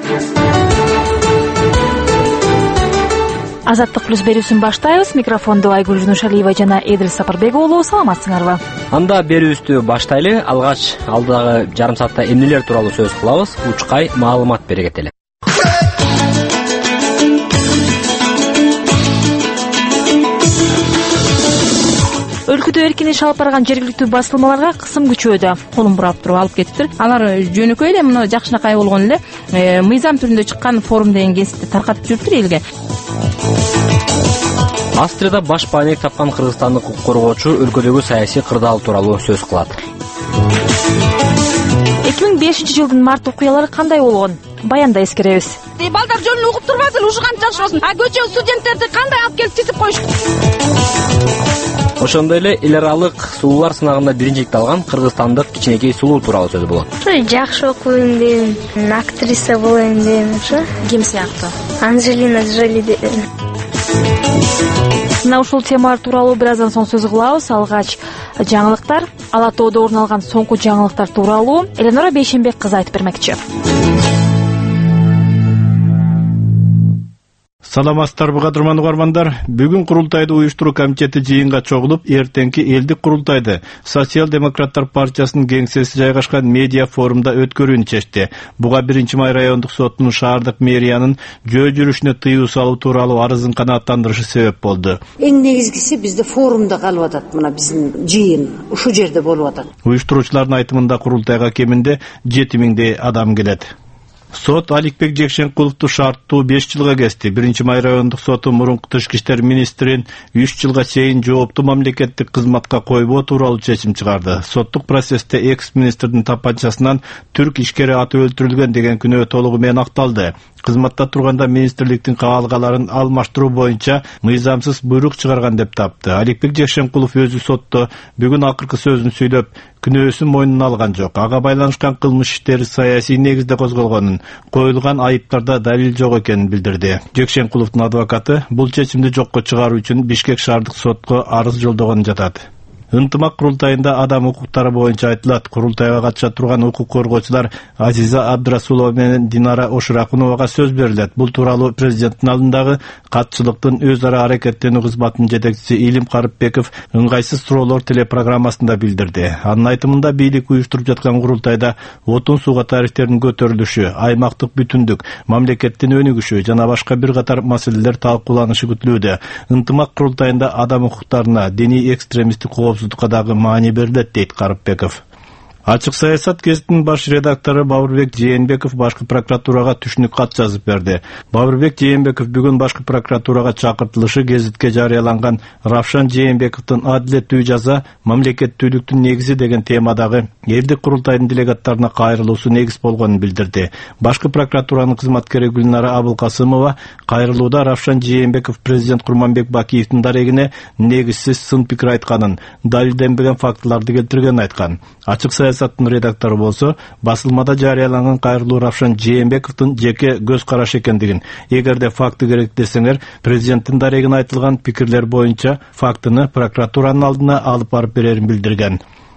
Азаттык плюс берүүсүн баштайбыз. Микрофондо Айгүл Жунушалиева жана Эдил Сапарбек уулу. Саламатсыңарбы? Анда берүүбүздү баштайлы. Алгач алдыдагы жарым саатта эмнелер тууралуу сөз кылабыз. Учкай маалымат бере кетели. Өлкөдө эркин иш алып барган жергиликтүү басылмаларга кысым күчөөдө. Колун бурап туруп алып кетиптир. Алар жөнөкөй эле муну жакшынакай болгон эле мыйзам түрүндө чыккан форум деген гезитти таркатып жүрүптүр элге. Австрияда баш пайнек тапкан кыргызстандык укук коргоочу өлкөдөгү саясий кырдаал тууралуу сөз кылат. эки миң бешинчи жылдын март окуялары кандай болгон? Баянда эскеребиз. Балдар жөнүнө угуп турбасын, ушуган жашыбасын. А көчө студенттерди кандай алып келип тизип коюш? Ошондой эле эл аралык сулуулар сынагында биринчиликти алган кыргызстандык кичинекей сулуу тууралуу сөз болот. Жакшы окуйм дейм, актриса болоюн дейм, ошо. Ким сыяктуу? Анжелина Джоли дейм. Мына ушул темалар тууралуу бир аздан соң сөз кылабыз. Алгач жаңылыктар, Ала тоодо орун алган соңку жаңылыктар тууралуу Эленора Бейшенбек кызы айтып бермекчи. Саламатсыздарбы кадырман угармандар. Бүгүн курултайды уюштуруу комитети жыйынга чогулуп, эртеңки элдик курултайды Социал-демократтар партиясынын кеңсеси жайгашкан медиа форумда өткөрүүнү чечти. Буга биринчи май райондук сотунун шаардык мэриянын жөө жүрүшүнө тыюу салуу тууралуу арызын канааттандырышы себеп болду. Эң негизгиси бизде форумда калып атат, мына биздин жыйын ушул жерде болуп атат. Уюштуруучулардын айтымында курултайга кеминде жети миңдей адам келет. Сот Аликбек Жекшенкуловду шарттуу беш жылга кести. биринчи май райондук соту мурунку тышкы иштер министрин үч жылга чейин жооптуу мамлекеттик кызматка койбоо тууралуу чечим чыгарды. Соттук процессте экс-министрдин тапанчасынан түрк ишкери аты өлтүрүлгөн деген күнөө толугу менен акталды. Кызматта турганда министрликтин каалгаларын алмаштыруу боюнча мыйзамсыз буйрук чыгарган деп тапты. Аликбек Жекшенкулов өзү сотто бүгүн акыркы сөзүн сүйлөп, күнөөсүн мойнуна алган жок. Ага байланышкан кылмыш иштери саясий негизде козголгонун, коюлган айыптарда далил жок экенин билдирди. Жекшенкуловдун адвокаты бул чечимди жокко чыгаруу үчүн Бишкек шаардык сотко арыз жолдогонун жатат. Ынтымак курултайында адам укуктары боюнча айтылат. Курултайга катыша турган укук коргоочулар Азиза Абдрасулова менен Динара Ошуракуновага сөз берилет. Бул тууралуу президенттин алдындагы катчылыктын өз ара аракеттенүү кызматынын жетекчиси Илим Карыпбеков ыңгайсыз суроолор телепрограммасында билдирди. Анын айтымында бийлик уюштуруп жаткан курултайда отун сууга тарифтердин көтөрүлүшү, аймактык бүтүндүк, мамлекеттин өнүгүшү жана башка бир катар маселелер талкууланышы күтүлүүдө. Ынтымак курултайында адам укуктарына, диний экстремисттик коопсуздукка дагы маани берилет, дейт Карыпбеков. Ачык саясат гезитинин баш редактору Бабырбек Жээнбеков башкы прокуратурага түшүнүк кат жазып берди. Бабырбек Жээнбеков бүгүн башкы прокуратурага чакыртылышы гезитке жарыяланган Равшан Жээнбековдун адилеттүү жаза мамлекеттүүлүктүн негизи деген темадагы элдик курултайдын делегаттарына кайрылуусу негиз болгонун билдирди. Башкы прокуратуранын кызматкери Гүлнара Абылкасымова кайрылууда Равшан Жээнбеков президент Курманбек Бакиевдин дарегине негизсиз сын пикир айтканын, далилденбеген фактыларды келтиргенин айткан. Ачык саясаттын редактору болсо, басылмада жарыяланган кайрылуу Равшан Жээнбековдун жеке көз карашы экендигин, эгерде факты керек десеңер, президенттин дарегине айтылган пикирлер боюнча фактыны прокуратуранын алдына алып барып берерин билдирген.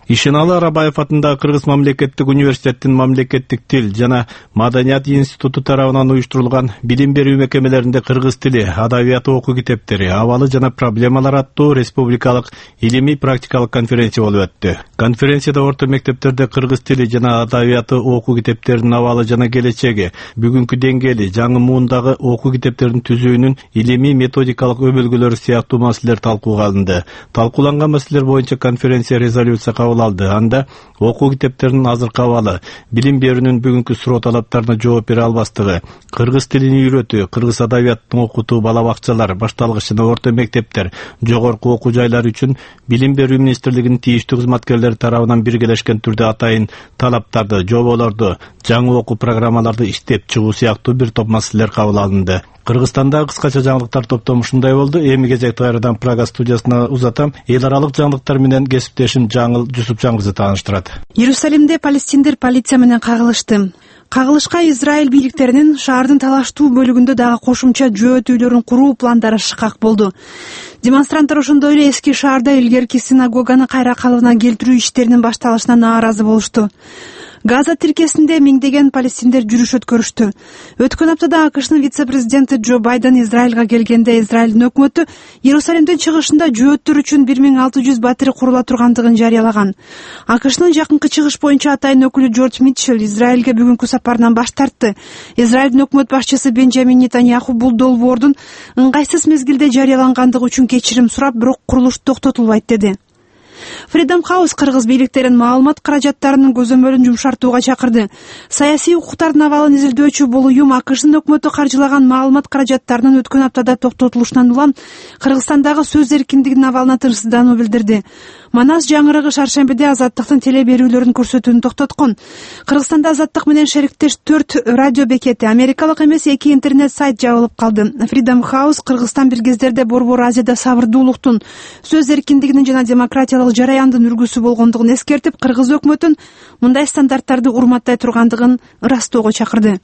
Ишеналы Арабаев атындагы Кыргыз мамлекеттик университеттин мамлекеттик тил жана маданият институту тарабынан уюштурулган билим берүү мекемелеринде кыргыз тили, адабияты окуу китептери, абалы жана проблемалар аттуу республикалык илимий практикалык конференция болуп өттү. Конференцияда орто мектептерде кыргыз тили жана адабияты окуу китептеринин абалы жана келечеги, бүгүнкү деңгээли, жаңы муундагы окуу китептердин түзүүнүн илимий методикалык өбөлгөлөрү сыяктуу маселелер талкууга алынды. Талкууланган маселелер боюнча конференция резолюция кабыл алды. Анда окуу китептеринин азыркы абалы, билим берүүнүн бүгүнкү суроо талаптарына жооп бере албастыгы, кыргыз тилин үйрөтүү, кыргыз адабиятын окутуу бала бакчалар, башталгыч жана орто мектептер, жогорку окуу жайлары үчүн билим берүү министрлигинин тийиштүү кызматкерлери тарабынан биргелешкен түрдө атайын талаптарды, жоболорду, жаңы окуу программаларды иштеп чыгуу сыяктуу бир топ маселелер кабыл алынды. Кыргызстандагы кыскача жаңылыктар топтому ушундай болду. Эми кезекти кайрадан Прага студиясына узатам. Эл аралык жаңылыктар менен кесиптешим Жаңыл Жусупжан тааныштырат. Иерусалимде палестиндер полиция менен кагылышты. Кагылышка Израиль бийликтеринин шаардын талаштуу бөлүгүндө дагы кошумча жөөтүүлөрүн куруу пландары шыкак болду. Демонстранттар ошондой эле эски шаарда илгерки синагоганы кайра калыбына келтирүү иштеринин башталышына нааразы болушту. Газа тилкесинде миңдеген палестиндер жүрүш өткөрүштү. Өткөн аптада АКШнын вице-президенти Джо Байден Израилга келгенде Израилдин өкмөтү Иерусалимдин чыгышында жөөттөр үчүн бир миң алты жүз батири курула тургандыгын жарыялаган. АКШнын жакынкы чыгыш боюнча атайын өкүлү Джордж Митчелл Израилге бүгүнкү сапарынан баш тартты. Израилдин өкмөт башчысы Бенджамин Нетаньяху бул долбоордун ыңгайсыз мезгилде жарыялангандыгы үчүн кечирим сурап, бирок курулуш токтотулбайт деди. Freedom House кыргыз бийликтерин маалымат каражаттарынын көзөмөлүн жумшартууга чакырды. Саясий укуктардын абалын изилдөөчү бул уюм АКШнын өкмөтү каржылаган маалымат каражаттарынын өткөн аптада токтотулушунан улам Кыргызстандагы сөз эркиндигинин абалына тынчсыздануу билдирди. Манас жаңырыгы шаршембиде Азаттыктын теле берүүлөрүн көрсөтүүнү токтоткон. Кыргызстанда Азаттык менен шериктеш төрт радио бекети, америкалык эмес эки интернет сайт жабылып калды. Freedom House Кыргызстан бир кездерде Борбор Азияда сабырдуулуктун, сөз эркиндигинин жана демократиялык жараяндын үргүсү болгондугун эскертип, кыргыз өкмөтүн мындай стандарттарды урматтай тургандыгын ырастоого чакырды.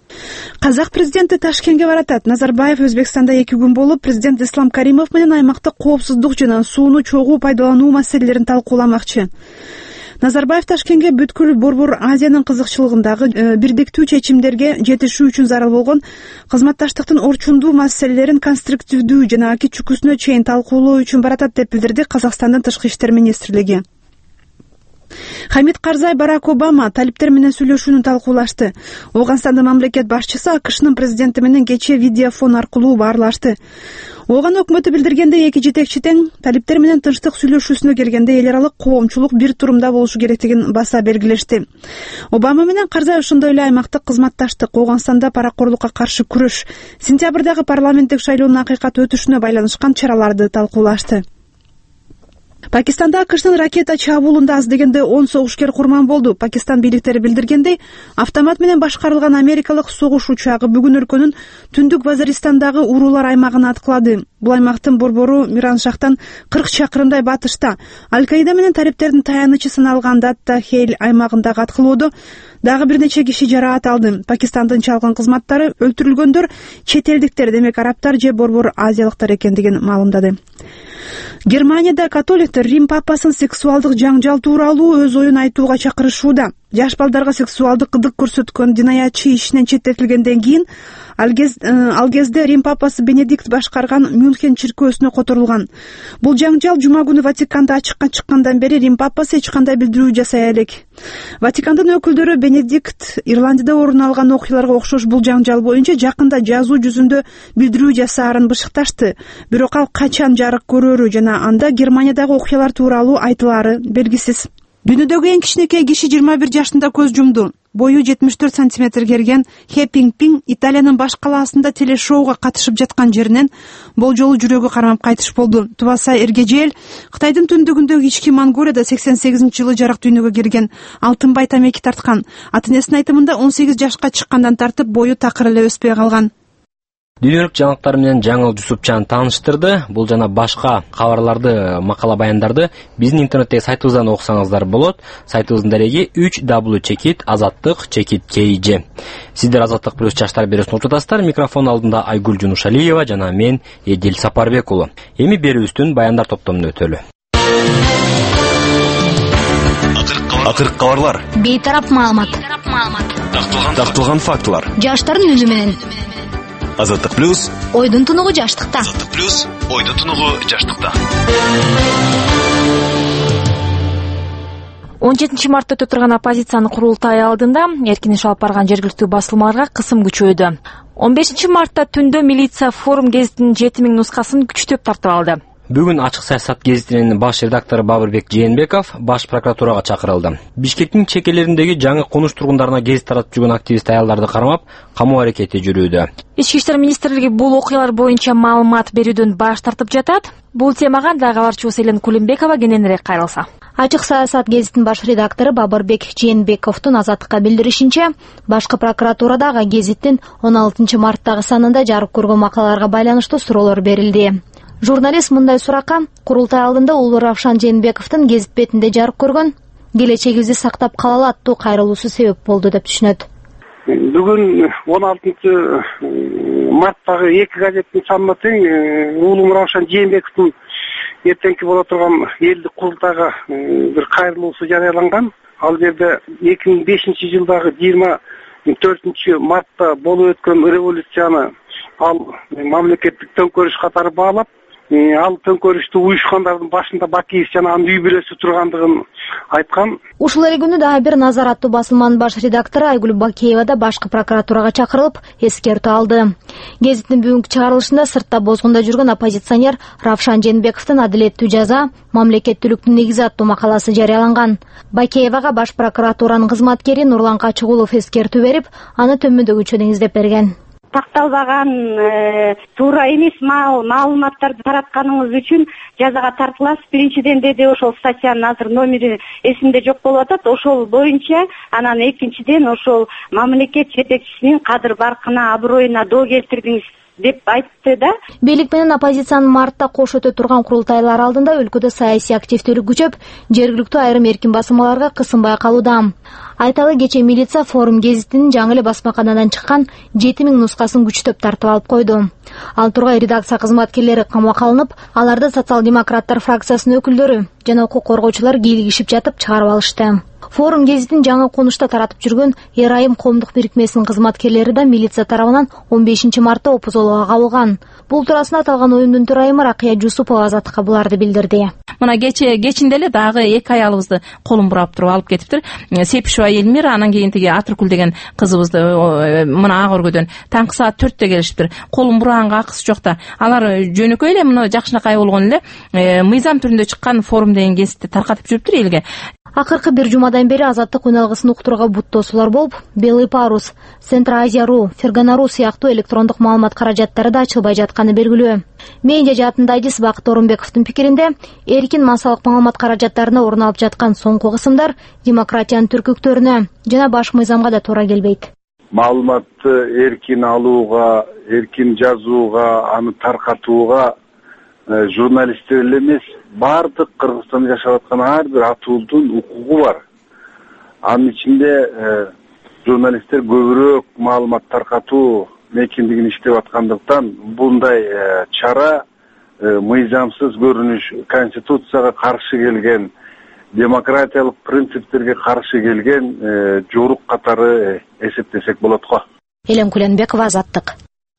Казак президенти Ташкентке баратат. Назарбаев Өзбекстанда эки күн болуп, президент Ислам Каримов менен аймактык коопсуздук жана сууну чогуу пайдалануу маселелерин талкууламакчы. Назарбаев Ташкентке бүткүл Борбор Азиянын кызыкчылыгындагы бирдиктүү чечимдерге жетишүү үчүн зарыл болгон кызматташтыктын орчундуу маселелерин конструктивдүү жана аки чүкүсүнө чейин талкуулоо үчүн баратат деп билдирди Казакстандын Тышкы иштер министрлиги. Хамид Карзай Барак Обама талиптер менен сүйлөшүүнү талкуулашты. Ооганстандын мамлекет башчысы АКШнын президенти менен кечээ видеофон аркылуу баарлашты. Ооган өкмөтү билдиргендей, эки жетекчи тең талиптер менен тынчтык сүйлөшүүсүнө келгенде эл аралык коомчулук бир турумда болушу керектигин баса белгилешти. Обама менен Карзай ошондой эле аймактык кызматташтык, Ооганстанда паракорлукка каршы күрөш, сентябрдагы парламенттик шайлоонун акыйкат өтүшүнө байланышкан чараларды талкуулашты. Пакистанда АКШнын ракета чабуулунда аз дегенде он согушкер курман болду. Пакистан бийликтери билдиргендей, автомат менен башкарылган америкалык согуш учагы бүгүн өлкөнүн түндүк Вазиристандагы уруулар аймагын аткылады. Бул аймактын борбору Мираншахтан кырк чакырымдай батышта. Аль-Каида менен талиптердин таянычы саналган Датта Хейл аймагындагы аткылоодо дагы бир нече киши жараат алды. Пакистандын чалгын кызматтары өлтүрүлгөндөр чет элдиктер, демек арабтар же борбор азиялыктар экендигин маалымдады. Германияда католиктер Рим папасын сексуалдык жаңжал тууралуу өз оюн айтууга чакырышууда. Жаш балдарга сексуалдык кыдык көрсөткөн динаятчы ишинен четтетилгенден кийин ал кезде Рим папасы Бенедикт башкарган Мюнхен чиркөөсүнө которулган. Бул жаңжал жума күнү Ватиканда ачыкка чыккандан бери Рим папасы эч кандай билдирүү жасай элек. Ватикандын өкүлдөрү Бенедикт Ирландияда орун алган окуяларга окшош бул жаңжал боюнча жакында жазуу жүзүндө билдирүү жасаарын бышыкташты. Бирок ал качан жарык көрөрү жана анда Германиядагы окуялар тууралуу айтылаары белгисиз. Дүйнөдөгү эң кичинекей киши жыйырма бир жашында көз жумду. Бою жетимиш төрт сантиметр келген Хэ Пингпин Италиянын баш калаасында телешоуга катышып жаткан жеринен болжолу жүрөгү кармап кайтыш болду. Тубаса эргежел Кытайдын түндүгүндөгү ички Монголияда сексен сегизинчи жылы жарык дүйнөгө келген Алтынбай тамеки тарткан. Ата энесинин айтымында он сегиз жашка чыккандан тартып бою такыр эле өспөй калган. Дүйнөлүк жаңылыктар менен Жаңыл Жусупжан тааныштырды. Бул жана башка кабарларды, макала баяндарды биздин интернеттеги сайтыбыздан окусаңыздар болот. Сайтыбыздын дареги үч дабл ю чекит азаттык чекит кей же. Сиздер Азаттык плюс жаштар берүүсүн угуп жатасыздар. Микрофон алдында Айгүл Жунушалиева жана мен Эдил Сапарбек уулу. Эми берүүбүздүн баяндар топтомуна өтөлү. акыркы кабарлар, бейтарап маалымат, такталган фактылар, жаштардын үнү менен. Азаттык плюс, ойдун тунугу жаштыкта. Азаттык плюс, ойдун тунугу жаштыкта. он жетинчи мартта өтө турган оппозициянын курултайы алдында эркин иш алып барган жергиликтүү басылмаларга кысым күчөйдү. он бешинчи мартта түндө милиция форум гезитинин жети миң нускасын күчтөп тартып алды. Бүгүн Ачык саясат гезитинин баш редактору Бабырбек Жээнбеков баш прокуратурага чакырылды. Бишкектин чекелериндеги жаңы конуш тургундарына гезит таратып жүргөн активист аялдарды кармап, камоо аракети жүрүүдө. Ички иштер министрлиги бул окуялар боюнча маалымат берүүдөн баш тартып жатат. Бул темага да кабарчыбыз Элен Кулимбекова кененирээк кайрылса. Ачык саясат гезитинин баш редактору Бабырбек Жээнбековдун Азаттыкка билдиришинче, башкы прокуратурадагы гезиттин он алтынчы марттагы санында жарык көргөн макалаларга байланыштуу суроолор берилди. Журналист мындай суракка курултай алдында Улуу Равшан Жээнбековдун гезит бетинде жарык көргөн келечегибизди сактап калалы аттуу кайрылуусу себеп болду деп түшүнөт. Бүгүн он алтынчы марттагы эки газеттин санына тең Улуу Равшан Жээнбековдун эртеңки боло турган элдик курултайга бир кайрылуусу жарыяланган. Ал жерде эки миң бешинчи жылдагы жыйырма төртүнчү мартта болуп өткөн революцияны ал мамлекеттик төңкөрүш катары баалап, ал төңкөрүштү уюшкандардын башында Бакиев жана анын үй бүлөсү тургандыгын айткан. Ушул эле күнү дагы бир Назар аттуу басылманын баш редактору Айгүл Бакиева да башкы прокуратурага чакырылып, эскертүү алды. Гезиттин бүгүнкү чыгарылышында сыртта бозгунда жүргөн оппозиционер Равшан Жээнбековдун адилеттүү жаза, мамлекеттүүлүктүн негизи аттуу макаласы жарыяланган. Бакиевага баш прокуратуранын кызматкери Нурлан Качыгулов эскертүү берип, аны төмөндөгүчө деңиздеп берген. Такталбаган туура эмес маалыматтарды таратканыңыз үчүн жазага тартыласыз. Биринчиден деди ошол статьянын азыр номери эсимде жок болуп атат. Ошол боюнча анан экинчиден ошол мамлекет жетекчисинин кадыр баркына, аброюна доо келтирдиңиз деп айтты да. Бийлик менен оппозициянын мартта кош өтө турган курултайлар алдында өлкөдө саясий активдүүлүк күчөп, жергиликтүү айрым эркин басылмаларга кысым байкалууда. Айталы кече милиция форум гезитинин жаңы эле басмаканадан чыккан жети миң нускасын күчтөп тартып алып койду. Ал тургай редакция кызматкерлери камакка алынып, аларды социал-демократтар фракциясынын өкүлдөрү жана укук коргоочулар кийлигишип жатып чыгарып алышты. Форум гезитин жаңы конушта таратып жүргөн Эр Айым коомдук бирикмесинин кызматкерлери да милиция тарабынан он бешинчи мартта опузолууга кабылган. Бул туурасында аталган уюмдун төрайымы Ракыя Жусупова Азаттыкка буларды билдирди. Мына кече кечинде эле дагы эки аялыбызды колун бурап туруп алып кетиптир. Сепишева Эльмира, анан кийин тиги Атыркүл деген кызыбызды мына ак өргөдөн таңкы саат төрттө келишиптир. Колун бураганга акысы жок да. Алар жөнөкөй эле мына жакшынакай болгон эле мыйзам түрүндө чыккан форум деген гезитти таркатып жүрүптүр элге. Акыркы бир жумадан бери Азаттык үналгысын уктурууга буттоосулар болуп, Белый парус, Центр-Азия.ру, Фергана.ру сыяктуу электрондук маалымат каражаттары да ачылбай жатканы белгилүү. Медиа жаатында Айдис Бакыт Орунбековдун пикиринде, эркин массалык маалымат каражаттарына орун алып жаткан соңку кысымдар демократиянын түркүктөрүнө жана баш мыйзамга да туура келбейт. Маалыматты эркин алууга, эркин жазууга, аны таркатууга журналисттер эле эмес, бардык Кыргызстанда жашап аткан ар бир атуулдун укугу бар. Анын ичинде журналисттер көбүрөөк маалымат таркатуу мекендигин иштеп аткандыктан bunday чара мыйзамсыз көрүнүш, конституцияга каршы келген, демократиялык принциптерге каршы келген жорук катары эсептесек болот го. Элен Кулембекова, Азаттык.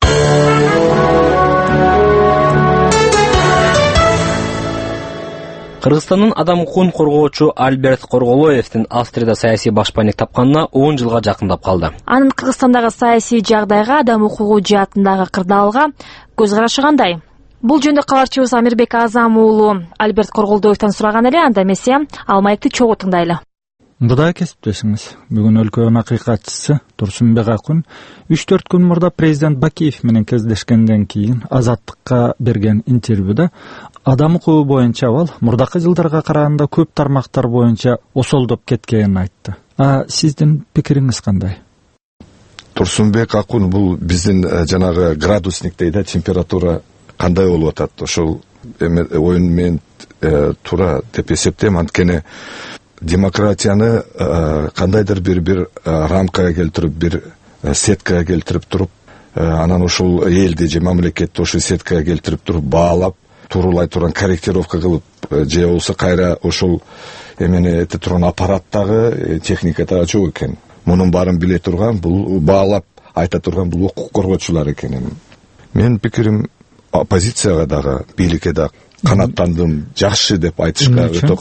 Кыргызстандын адам укугун коргоочу Альберт Корголоевдин Австрияда саясий башпайник тапканына он жылга жакындап калды. Анын Кыргызстандагы саясий жагдайга, адам укугу жаатындагы кырдаалга көз карашы кандай? Бул жөнүндө кабарчыбыз Амирбек Азам уулу Альберт Корголоевдон сураган эле, анда эмесе ал маекти чогуу тыңдайлы. Мурда кесиптешиңиз, бүгүн өлкөнүн акыйкатчысы Турсунбек Акун үч төрт күн мурда президент Бакиев менен кездешкенден кийин Азаттыкка берген интервьюда адам укугу боюнча абал мурдакы жылдарга караганда көп тармактар боюнча осолдоп кеткенин айтты. А сиздин пикириңиз кандай? Турсунбек Акун бул биздин жанагы градусник дейт, температура кандай болуп атат, ошол оюн менен туура деп эсептейм. Анткени демократияны кандайдыр бир бир рамкага келтирип, бир сеткага келтирип туруп, анан ушул элди же мамлекетти ушул сеткага келтирип туруп баалап, турулай турган корректировка кылып же болбосо кайра ошол эмени эте турган аппараттагы техникада жок экен. Мунун баарын биле турган, бул баалап айта турган бул укук коргоочулар экен. Менин пикирим оппозицияга дагы, бийликке дагы канаттандым, жакшы деп айтышка өтө.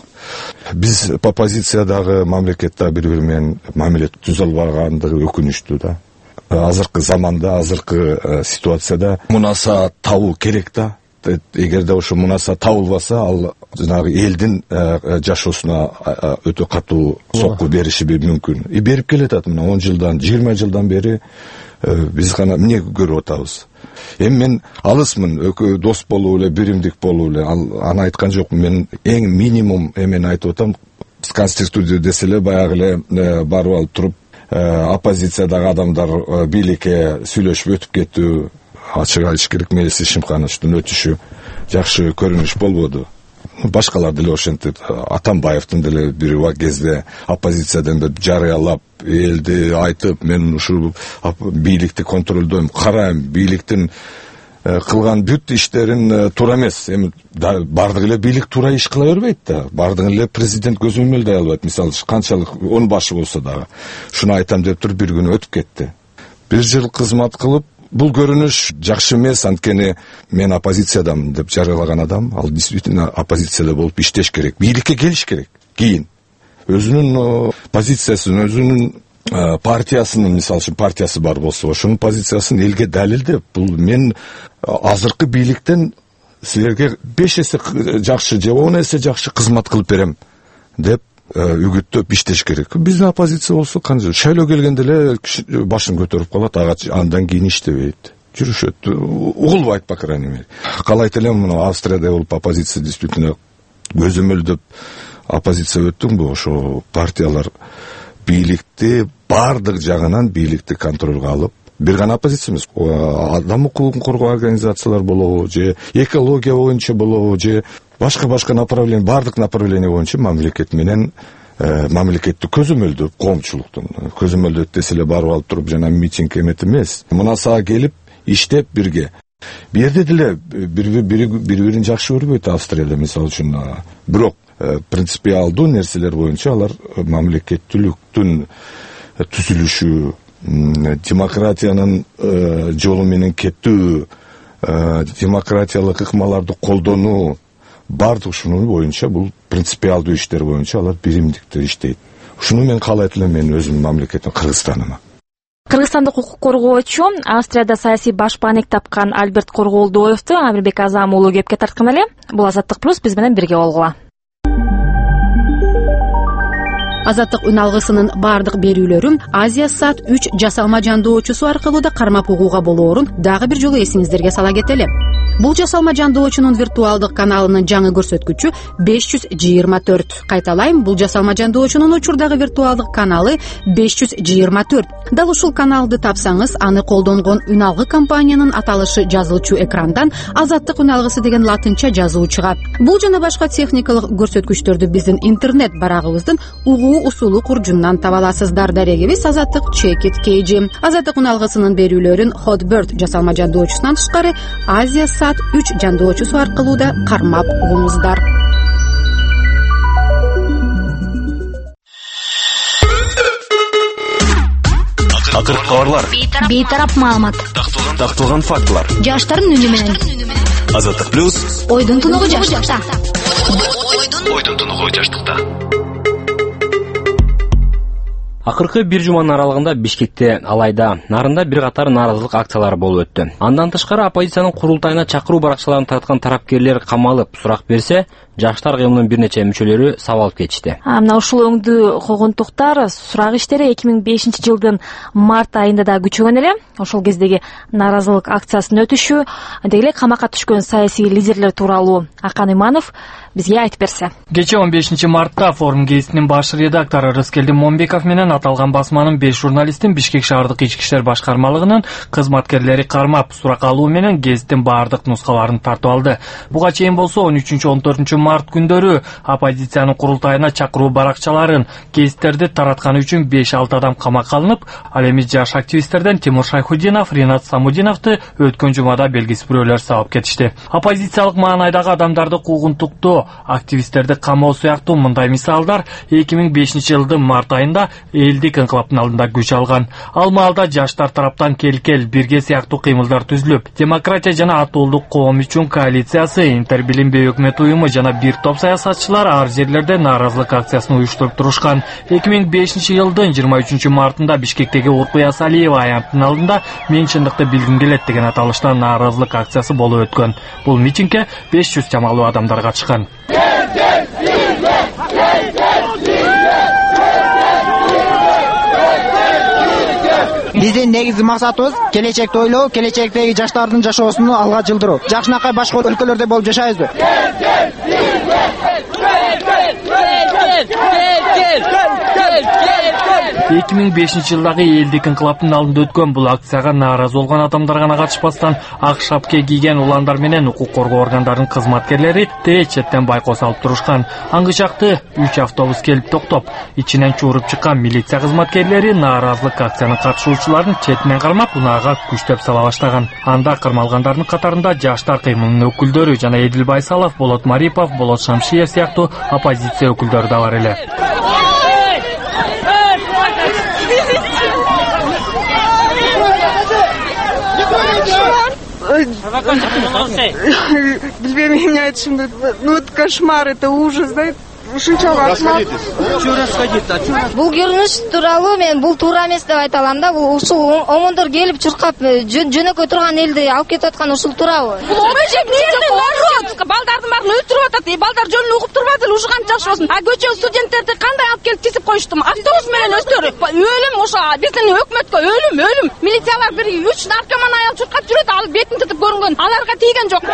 Биз оппозициядагы мамлекетте бири-бири менен мамиле түзө албагандыгы өкүнүчтүү да. Азыркы заманда, азыркы ситуацияда мунаса табуу керек да. Эгерде ошо мунаса табылбаса, ал жанагы элдин жашоосуна өтө катуу сокку бериши мүмкүн. И берип келатат мына он жылдан, жыйырма жылдан бери биз гана эмне көрүп атабыз. Эми мен алысмын, экөө дос болуп эле, биримдик болуп эле, аны айткан жокмун. Мен эң минимум эмени айтып атам. Конституция десе эле баягы эле барып алып туруп, оппозициядагы адамдар бийликке сүйлөшүп өтүп кетүү, ачык айтыш керек, мээси Шимкановичтун өтүшү жакшы көрүнүш болбоду. Башкалар деле ошентип, Атамбаевдин деле бир кезде оппозициядан деп жарыялап, элди айтып, мен ушу бийликти контролдойм, карайм, бийликтин кылган бүт иштерин туура эмес. Эми бардыгы эле бийлик туура иш кыла бербейт да. Бардыгы эле президент көзөмөлдөй албайт. Мисалы, канчалык он башы болсо дагы. Шуну айтам деп туруп бир күнү өтүп кетти. Бир жыл кызмат кылып, бул көрүнүш жакшы эмес, анткени мен оппозициядамын деп жарыялаган адам, ал действительно оппозицияда болуп иштеш керек, бийликке келиш керек. Кийин өзүнүн позициясын, өзүнүн партиясынын, мисалы үчүн партиясы бар болсо, ошонун позициясын элге далилдеп, бул мен азыркы бийликтен силерге беш эсе жакшы же он эсе жакшы кызмат кылып берем деп үгүттөп иштеш керек. Биздин оппозиция болсо канча шайлоо келгенде эле башын көтөрүп калат, ага андан кийин иштебейт. Жүрүшөт, угулбайт, по крайней мере. Калайт эле мына Австрияда болуп оппозиция действительно көзөмөлдөп оппозиция өттүңбү, ошо партиялар бийликти бардык жагынан бийликти контролго алып, бир гана оппозиция эмес, адам укугун коргоо организациялар болобу, же экология боюнча болобу, же башка-башка направление, бардык направление боюнча мамлекет менен мамлекетти көзөмөлдөп, коомчулуктун көзөмөлдөп десе эле барып алып туруп жана митинг эмет эмес. Мунасага келип, иштеп бирге. Бу жерде деле бири-бирин жакшы көрбөйт Австрияда, мисалы үчүн. Бирок принципиалдуу нерселер боюнча алар мамлекеттүүлүктүн түзүлүшү, демократиянын жолу менен кетүү, демократиялык ыкмаларды колдонуу, бардык ушунун боюнча, бул принципиалдуу иштер боюнча алар биримдикте иштейт. Ушуну мен каалайт элем мен өзүмдүн мамлекетим Кыргызстаныма. Кыргызстандык укук коргоочу, Австрияда саясий баш бааник тапкан Альберт Корголдоевду Амирбек Азам уулу кепке тарткан эле. Бул Азаттык плюс, биз менен бирге болгула. Азаттык үн алгысынын бардык берүүлөрүн Азия сат үч жасалма жандоочусу аркылуу да кармап угууга болоорун дагы бир жолу эсиңиздерге сала кетели. Бул жасалма жандоочунун виртуалдык каналынын жаңы көрсөткүчү беш жүз жыйырма төрт. Кайталайм, бул жасалма жандоочунун учурдагы виртуалдык каналы беш жүз жыйырма төрт. Дал ушул каналды тапсаңыз, аны колдонгон үн алгы компаниянын аталышы жазылчу экрандан Азаттык үн алгысы деген латынча жазуу чыгат. Бул жана башка техникалык көрсөткүчтөрдү биздин интернет барагыбыздын угуу усулу куржунунан таба аласыздар. Дарегибиз Азаттык Чекит Кейджи. Азаттык үн алгысынын берүүлөрүн Hotbird жасалма жандоочусунан тышкары Азия сат үч жандоочусу аркылуу да кармап угуңуздар. Акыркы кабарлар, бейтарап маалымат, такталган фактылар, жаштардын үнү менен. Азаттык плюс, ойдун тунугу жаштыкта. Ойдун тунугу жаштыкта. Акыркы бир жуманын аралыгында Бишкекте, алайда нарында бир катар нааразылык акциялары болуп өттү. Андан тышкары оппозициянын курултайына чакыруу баракчаларын тарткан тараптар камалып сурак берсе, жаштар кыймылынын бир нече мүчөлөрү сабалып кетишти. Мына ушул өңдүү когонтуктар сурак иштери эки миң бешинчи жылдын март айында да күчөгөн эле. Ошол кездеги нааразылык акциясынын өтүшү, деги эле камакка түшкөн саясий лидерлер тууралуу Акан Иманов бизге айтып берсе. Кечээ он бешинчи мартта форум гезитинин баш редактору Рыскелдин Момбеков менен аталган басманын беш журналистин Бишкек шаардык ички иштер башкармалыгынын кызматкерлери кармап сурак алуу менен гезиттин баардык нускаларын тартып алды. Буга чейин болсо он үчүнчү он төртүнчү март күндөрү оппозициянын курултайына чакыруу баракчаларын, гезиттерди таратканы үчүн беш алты адам камакка алынып, ал эми жаш активисттерден Тимур Шайхудинов, Ринат Самудиновду өткөн жумада белгисиз бирөөлөр сабап кетишти. Оппозициялык маанайдагы адамдарды куугунтуктоо, активисттерди камоо сыяктуу мындай мисалдар эки миң бешинчи жылдын март айында элдик инкылаптын алдында күч алган. Ал маалда жаштар тараптан кел-кел бирге сыяктуу кыймылдар түзүлүп, демократия жана атуулдук коом үчүн коалициясы, Интер билим берүү өкмөт уюму жана бир топ саясатчылар ар жерлерде нааразылык акциясын уюштуруп турушкан. эки миң бешинчи жылдын жыйырма үчүнчү мартында Бишкектеги Уркуя Салиева аянттын алдында мен чындыкты билгим келет деген аталышта нааразылык акциясы болуп өткөн. Бул митингге беш жүз чамалуу адамдар катышкан. Биздин негизги максатыбыз келечекти ойлоо, келечектеги жаштардын жашоосун алга жылдыруу. Жакшынакай башка өлкөлөрдө болуп жашайбызбы? эки миң бешинчи жылдагы элдик инкылаптын алдында өткөн бул акцияга нааразы болгон адамдар гана катышпастан, ак шапке кийген уландар менен укук коргоо органдарынын кызматкерлери тээ четтен байкоо салып турушкан. Аңгычакты үч автобус келип токтоп, ичинен чууруп чыккан милиция кызматкерлери нааразылык акциянын катышуучуларын четинен кармап, унаага күчтөп сала баштаган. Анда кармалгандардын катарында жаштар кыймылынын өкүлдөрү жана Эдил Байсалов, Болот Марипов, Болот Шамшиев сыяктуу оппозиция өкүлдөрү да бар эле. Билбейм, эмне айтышымды. Ну, это кошмар, это ужас, да? Расходитесь. Чего расходиться? Бул көрүнүш тууралуу мен бул туура эмес деп айта алам да. Бул ушул оңондор келип чуркап жөнөкөй турган элди алып кетип аткан ушул туурабы? Балдардын баарын өлтүрүп атат. Балдар жөнүн угуп турбады, ушу канча жашоосун. А көчө студенттерди кандай алып келип тизип коюшту? Автобус менен өздөрү. Өлүм ошо биздин өкмөткө өлүм, өлүм. Милициялар бир үч наркоман аял чуркап жүрөт, ал бетин тутуп көрүнгөн. Аларга тийген жок.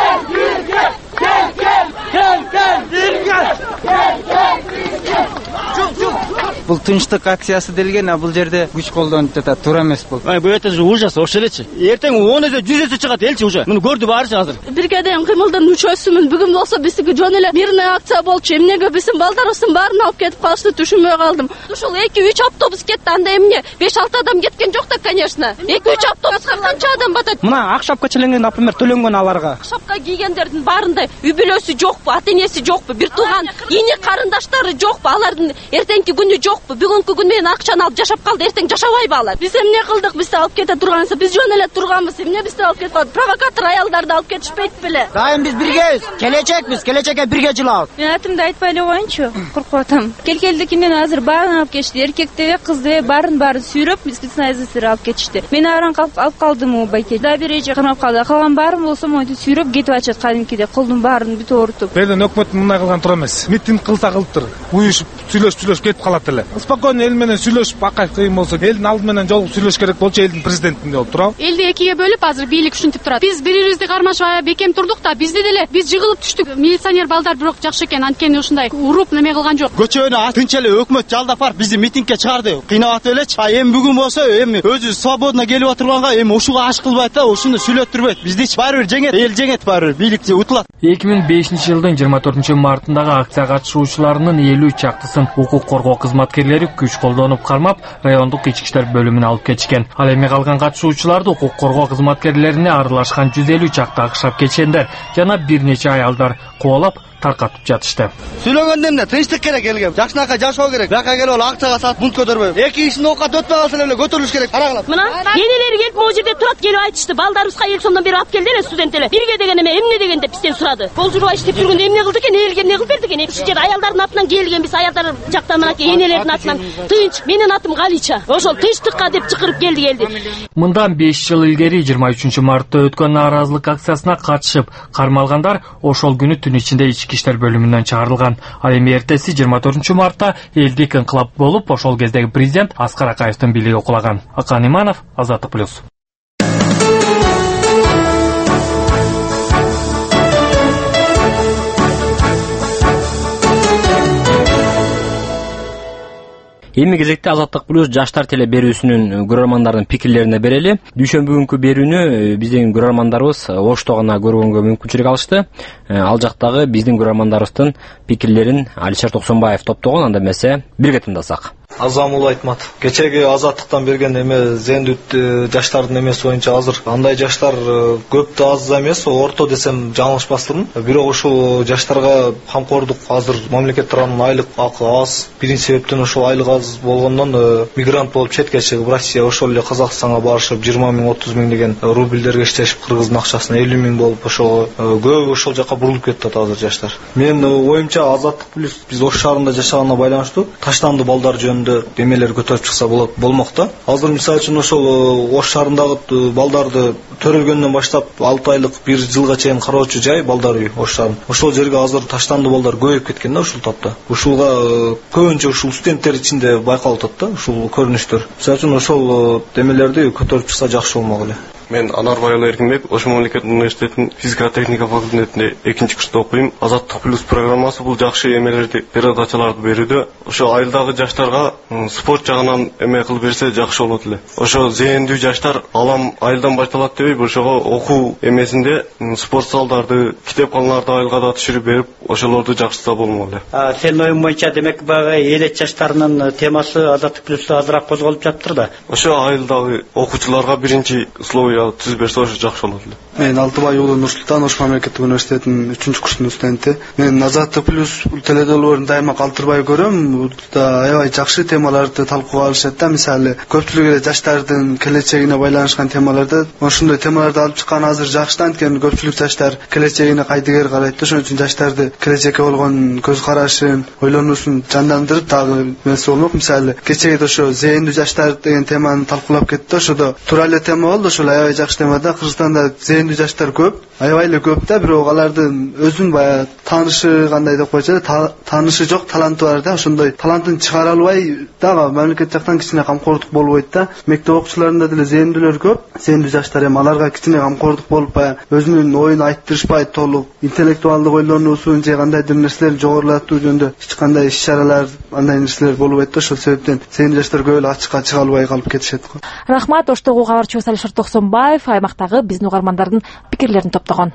Бул тынчтык акциясы делген, а бул жерде күч колдонуп жатат. Туура эмес бул. Ай, бул это же ужас, ошо элечи. Эртең он эсе, жүз эсе чыгат элчи уже. Муну көрдү баарычы азыр. Биргеден кыймылдын үчөөсүмүн. Бүгүн болсо биздики жөн эле мирный акция болчу. Эмнеге биздин балдарыбыздын баарын алып кетип калышты, түшүнбөй калдым. Ушул эки үч автобус кетти, анда эмне? беш алты адам кеткен жок да, конечно. эки үч автобуска канча адам батат? Мына ак шапка чиленген, например, төлөнгөн аларга. Ак шапка кийгендердин баарында үй бүлөсү жокпу, ата энеси жокпу, бир тууган ини карындаштары жокпу, алардын эртеңки күнү жокпу? Бүгүнкү күн менен акчаны алып жашап калды, эртең жашабайбы алар? Биз эмне кылдык? Бизди алып кете тургансы, биз жөн эле турганбыз. Эмне бизди алып кетип калды? Провокатор аялдарды алып кетишпейт беле? Дайым биз биргебиз. Келечекпиз, келечекке бирге жылабыз. Мен атымды айтпай эле коеюнчу, коркуп атам. Келкелдикинен азыр баарын алып кетишти. Эркекти, кызды, баарын баарын сүйрөп, специальный изолятор алып кетишти. Мен аран алып калдым у байке. Да бир эже кармап калды. Калган баарын болсо монтип сүйрөп кетип атышат кадимкиде. Колдун баарын бүт оорутуп. Элдин өкмөт мындай кылган туура эмес. Митинг кылса кылыптыр. Уюшуп, сүйлөшүп, сүйлөшүп кетип калат эле. Спокойно эл менен сүйлөшүп, акай кыйын болсо, элдин алды менен жолугуп сүйлөш керек болчу, элдин президентинде болуп туурабы? Элди экиге бөлүп азыр бийлик ушинтип турат. Биз бири-бирибизди кармашып бекем турдук да, бизди деле биз жыгылып түштүк. Милиционер балдар бирок жакшы экен, анткени ушундай уруп неме кылган жок. Көчөнү тынч эле өкмөт жалдап барып бизди митингге чыгарды. Кыйнап атып элечи. А эми бүгүн болсо эми өзү свободно келип отурганга эми ушуга аш кылбайт да, ушуну сүйлөттүрбөйт. Биздичи баары бир жеңет, эл жеңет баары бир, бийлик утулат. эки миң бешинчи жылдын жыйырма төртүнчү мартындагы акция катышуучуларынын элүү чактысын укук коргоо кызматкерлери күч колдонуп кармап, райондук ички иштер бөлүмүнө алып кетишкен. Ал эми калган катышуучуларды укук коргоо кызматкерлерине аралашкан жүз элүү чакты акшап кеткендер жана бир нече аялдар кубалап таркатып жатышты. Сүйлөгөндө эмне? Тынчтык керек элге. Жакшынакай жашоо керек. Бияка келип алып акцияга салып бунт көтөрбөй. Эки кишинин оокаты өтпөй калса эле көтөрүлүш керек. Карагыла. Мына энелери келип могу жерде турат, келип айтышты. Балдарыбызга эл сомдон бери алып келди эле студент эле. Бирге деген эме эмне деген деп бизден сурады. Кол журбай иштеп жүргөндө эмне кылды экен? Элге эмне кылып берди экен? Ушул жерде аялдардын атынан келген, биз аялдар жактан мынакей энелердин атынан тынч, менин атым Галича. Ошол тынчтыкка деп чакырып келди келди. Мындан беш жыл илгери жыйырма үчүнчү мартта өткөн нааразылык акциясына катышып кармалгандар ошол күнү түн ичинде ички иштер бөлүмүнөн чыгарылган. Ал эми эртеси жыйырма төртүнчү мартта элдик инкылап болуп, ошол кездеги президент Аскар Акаевдин бийлиги кулаган. Акан Иманов, Азаттык плюс. Эми кезекте Азаттык плюс жаштар теле берүүсүнүн көрөрмандардын пикирлерине берели. Дүйшөмбү күнкү берүүнү биздин көрөрмандарыбыз Ошто гана көргөнгө мүмкүнчүлүк алышты. Ал жактагы биздин көрөрмандарыбыздын пикирлерин Алишер Токсонбаев топтогон. Анда эмесе бирге тыңдасак. Азамул Айтматов. Кечеги Азаттыктан берген эме зендүт жаштардын эмеси боюнча азыр андай жаштар көп да аз эмес, орто десем жаңылышпастырмын. Бирок ушул жаштарга камкордук азыр мамлекет тарабынан айлык акы аз. Биринчи себептен ошол айлык аз болгондон мигрант болуп четке чыгып Россия ошол эле Казакстанга барышып жыйырма миң отуз миң деген рубльдерге иштешип кыргыздын акчасына элүү миң болуп ошол көбү ошол жака бурулуп кетти азыр жаштар. Мен оюмча Азаттык плюс биз Ош шаарында жашаганына байланыштуу таштанды балдар жөнүндө демелер көтөрүп чыкса болот болмок да. Азыр мисалы үчүн ошол Ош шаарындагы балдарды төрөлгөндөн баштап алты айлык бир жылга чейин кароочу жай балдар үй Ош шаарында. Ошол жерге азыр таштанды балдар көбөйүп кеткен да ушул тапта. Ушулга көбүнчө ушул студенттер ичинде байкалып атат да ушул көрүнүштөр. Мисалы үчүн ошол демелерди көтөрүп чыкса жакшы болмок эле. Мен Анарбай Эркинбек, Ош мамлекеттик университетинин физика техника факультетинде экинчи курста окуйм. Азаттык плюс программасы бул жакшы эмелерди, передачаларды берүүдө. Ошо айылдагы жаштарга спорт жагынан эме кылып берсе жакшы болот эле. Ошо зээндүү жаштар алам айылдан башталат дебейби, ошого окуу эмесинде спорт залдарды, китепканаларды айылга да түшүрүп берип, ошолорду жакшыртса болмок эле. Сен оюң боюнча демек баягы элет жаштарынын темасы Азаттык плюста азыраак козголуп жатыптыр да. Ошо айылдагы окуучуларга биринчи условия түз берсе ошо жакшы болот эле. Мен Алтыбай уулу Нурсултан, Ош мамлекеттик университетинин үчүнчү курсунун студенти. Мен Азаттык плюс теледолбоорун дайыма калтырбай көрөм. Буда аябай жакшы темаларды талкууга алышат да. Мисалы, көпчүлүк эле жаштардын келечегине байланышкан темаларда ошондой темаларды алып чыккан азыр жакшы, анткени көпчүлүк жаштар келечегине кайдыгер карайт да. Ошон үчүн жаштарды келечекке болгон көз карашын, ойлонуусун жандандырып дагы эмеси болмок. Мисалы, кечеги ошо зээндүү жаштар деген теманы талкуулап кетти. Ошодо туура эле тема болду. Ошол аябай жакшы темада. Кыргызстанда зээндүү жаштар көп, аябай эле көп да, бирок алардын өзүн баягы таанышы кандай деп койчу, таанышы жок таланты бар да. Ошондой талантын чыгара албай дагы мамлекет жактан кичине камкордук болбойт да. Мектеп окуучуларында деле зээндүүлөр көп, зээндүү жаштар, эми аларга кичине камкордук болуп баягы өзүнүн оюн айттырышпай толук интеллектуалдык ойлонуусун же кандайдыр нерселерди жогорулатуу жөнүндө эч кандай иш-чаралар, андай нерселер болбойт да. Ошол себептен зээндүү жаштар көп эле ачыкка чыга албай калып кетишет го. Рахмат. Оштогу кабарчыбыз Алишер Токсонбаев аймактагы биздин угармандардын пикирлерин топтогон.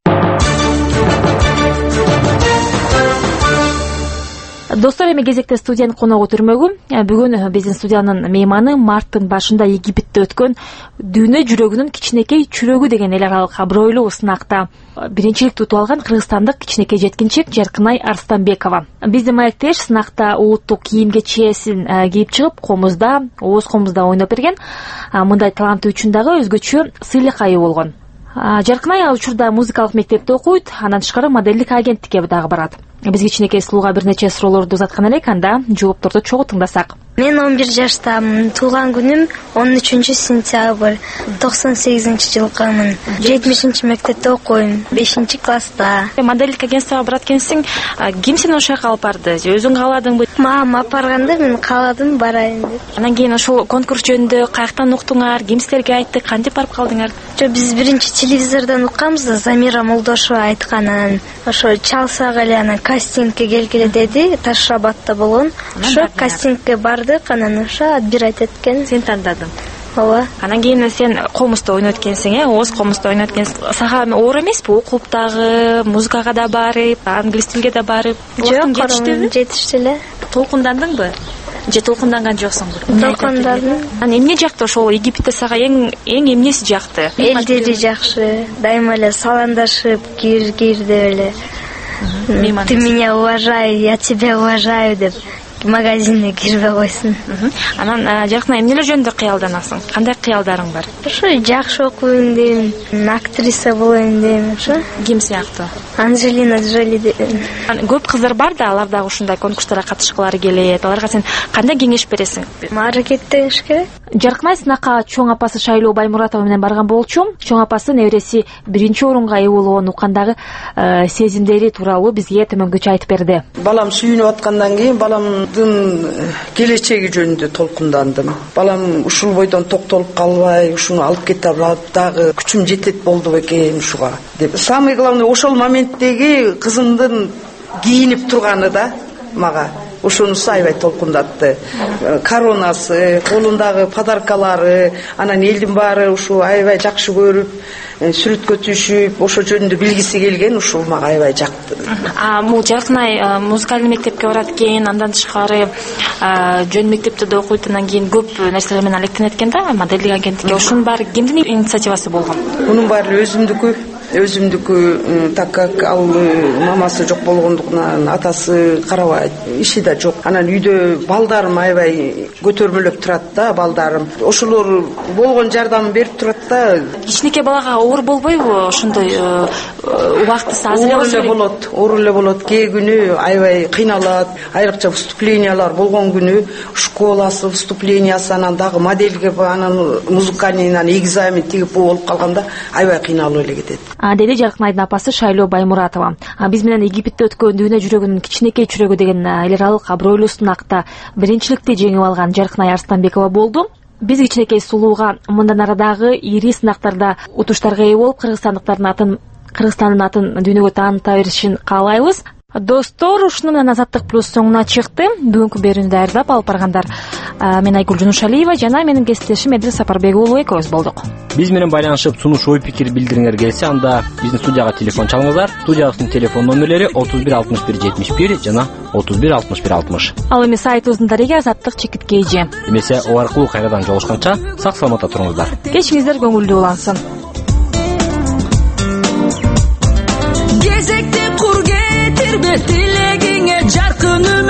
Достор, эми кезекте студиянын коногу түрмөгү. Бүгүн биздин студиянын мейманы марттын башында Египетте өткөн дүйнө жүрөгүнүн кичинекей чүрөгү деген эл аралык абройлуу сынакта биринчиликти утуп алган кыргызстандык кичинекей жеткинчек Жаркынай Арстанбекова. Биздин маектеш сынакта улуттук кийим кечээсин кийип чыгып, комузда, ооз комузда ойноп берген. Мындай таланты үчүн дагы өзгөчө сыйлыкка ээ болгон. Жаркынай ал учурда музыкалык мектепте окуйт, андан тышкары моделдик агенттикке дагы барат. Биз кичинекей сулууга бир нече суроолорду узаткан элек, анда жоопторду чогуу тыңдасак. Мен он бир жаштамын. Туулган күнүм он үчүнчү сентябрь токсон сегизинчи жылкымын. жетимишинчи мектепте окуйм, бешинчи класста. Моделдик агентствого барат экенсиң, ким сени ошол жака алып барды? Өзүң кааладыңбы? Мамам алып барганда мен кааладым барайын деп. Анан кийин ошол конкурс жөнүндө каяктан уктуңар, ким силерге айтты, кантип барып калдыңар? Жок, биз биринчи телевизордон укканбыз, Замира Молдошева айтканын. Ошо чалсак эле анан кастингке келгиле деди, Ташрабатта болгон. Ошо кастингке барды. Анан ошо отбирать эткен. Сен тандадың. Ооба. Анан кийин сен комузда ойнойт экенсиң, э? Ооз комузда ойнойт экенсиң. Сага оор эмеспи? Окуп дагы, музыкага да барып, англис тилге да барып. Жок, жетиштиби? Жетишти эле. Толкундандыңбы? Же толкунданган жоксуңбу? Толкундадым. Анан эмне жакты ошол Египетте сага эң эң эмнеси жакты? Элдери жакшы, дайыма эле саламдашып, киргирде эле. Ты меня уважай, я тебя уважаю деп магазинге кирбей койсун. Анан Жаркынай эмнелер жөнүндө кыялданасың? Кандай кыялдарың бар? Ошо жакшы окуйм дейм, актриса болоюн дейм, ошо. Ким сыяктуу? Анжелина Джоли дейм. Көп кыздар бар да, алар дагы ушундай конкурстарга катышкылары келет. Аларга сен кандай кеңеш бересиң? Аракеттениш керек. Жаркынай сынакка чоң апасы Шайлоо Баймуратова менен барган болчу. Чоң апасы небереси биринчи орунга ээ болгонун уккандагы сезимдери тууралуу бизге төмөнгөчө айтып берди. Балам сүйүнүп аткандан кийин баламдын келечеги жөнүндө толкундандым. Балам ушул бойдон токтолуп калбай, ушуну алып кете алат, дагы күчүм жетет болду бекен ушуга деп. Самый главный ошол моменттеги кызымдын кийинип турганы да мага ошонусу аябай толкундатты. Коронасы, колундагы подаркалары, анан элдин баары ушу аябай жакшы көрүп, сүрөткө түшүп, ошо жөнүндө билгиси келген, ушул мага аябай жакты. А бул Жаркынай музыкалдык мектепке барат экен, андан тышкары жөн мектепте да окуйт, анан кийин көп нерселер менен алектенет экен да, моделдик агенттикке. Ошонун баары кимдин инициативасы болгон? Мунун баары өзүмдүкү. Өзүмдүкү, так как ал мамасы жок болгондугунан атасы карабайт, иши да жок. Анан үйдө балдарым аябай көтөрмөлөп турат да, балдарым. Ошолор болгон жардам берип турат да. Кичинекей балага оор болбойбу ошондой убактысы аз эле болсо? Оор эле болот, оор эле болот. Кээ күнү аябай кыйналат, айрыкча выступлениялар болгон күнү школасы выступлениясы, анан дагы модельге, анан музыкальныйнан экзамен тигип болуп калганда аябай кыйналып эле кетет. Деди Жаркынайдын апасы Шайлоо Баймуратова. Биз менен Египетте өткөн дүйнө жүрөгүнүн кичинекей чүрөгү деген эл аралык абройлуу сынакта биринчиликти жеңип алган Жаркынай Арстанбекова болду. Биз кичинекей сулууга мындан арадагы ири сынактарда утуштарга ээ болуп, кыргызстандыктардын атын, Кыргызстандын атын дүйнөгө тааныта беришин каалайбыз. Достор, ушуну менен Азаттык плюс соңуна чыкты. Бүгүнкү берүүнү даярдап алып баргандар мен Айгүл Жунушалиева жана менин кесиптешим Эдил Сапарбек уулу экөөбүз болдук. Биз менен байланышып сунуш ой пикир билдириңер келсе, анда биздин студияга телефон чалыңыздар. Студиябыздын телефон номерлери отуз бир алтымыш бир жетимиш бир жана отуз бир алтымыш бир алтымыш. Ал эми сайтыбыздын дареги азаттык чекит kg. Эмесе о аркылуу кайрадан жолугушканча сак саламатта туруңуздар. Кечиңиздер көңүлдүү улансын. Кезекте кур кетирбе тилегиңе жаркын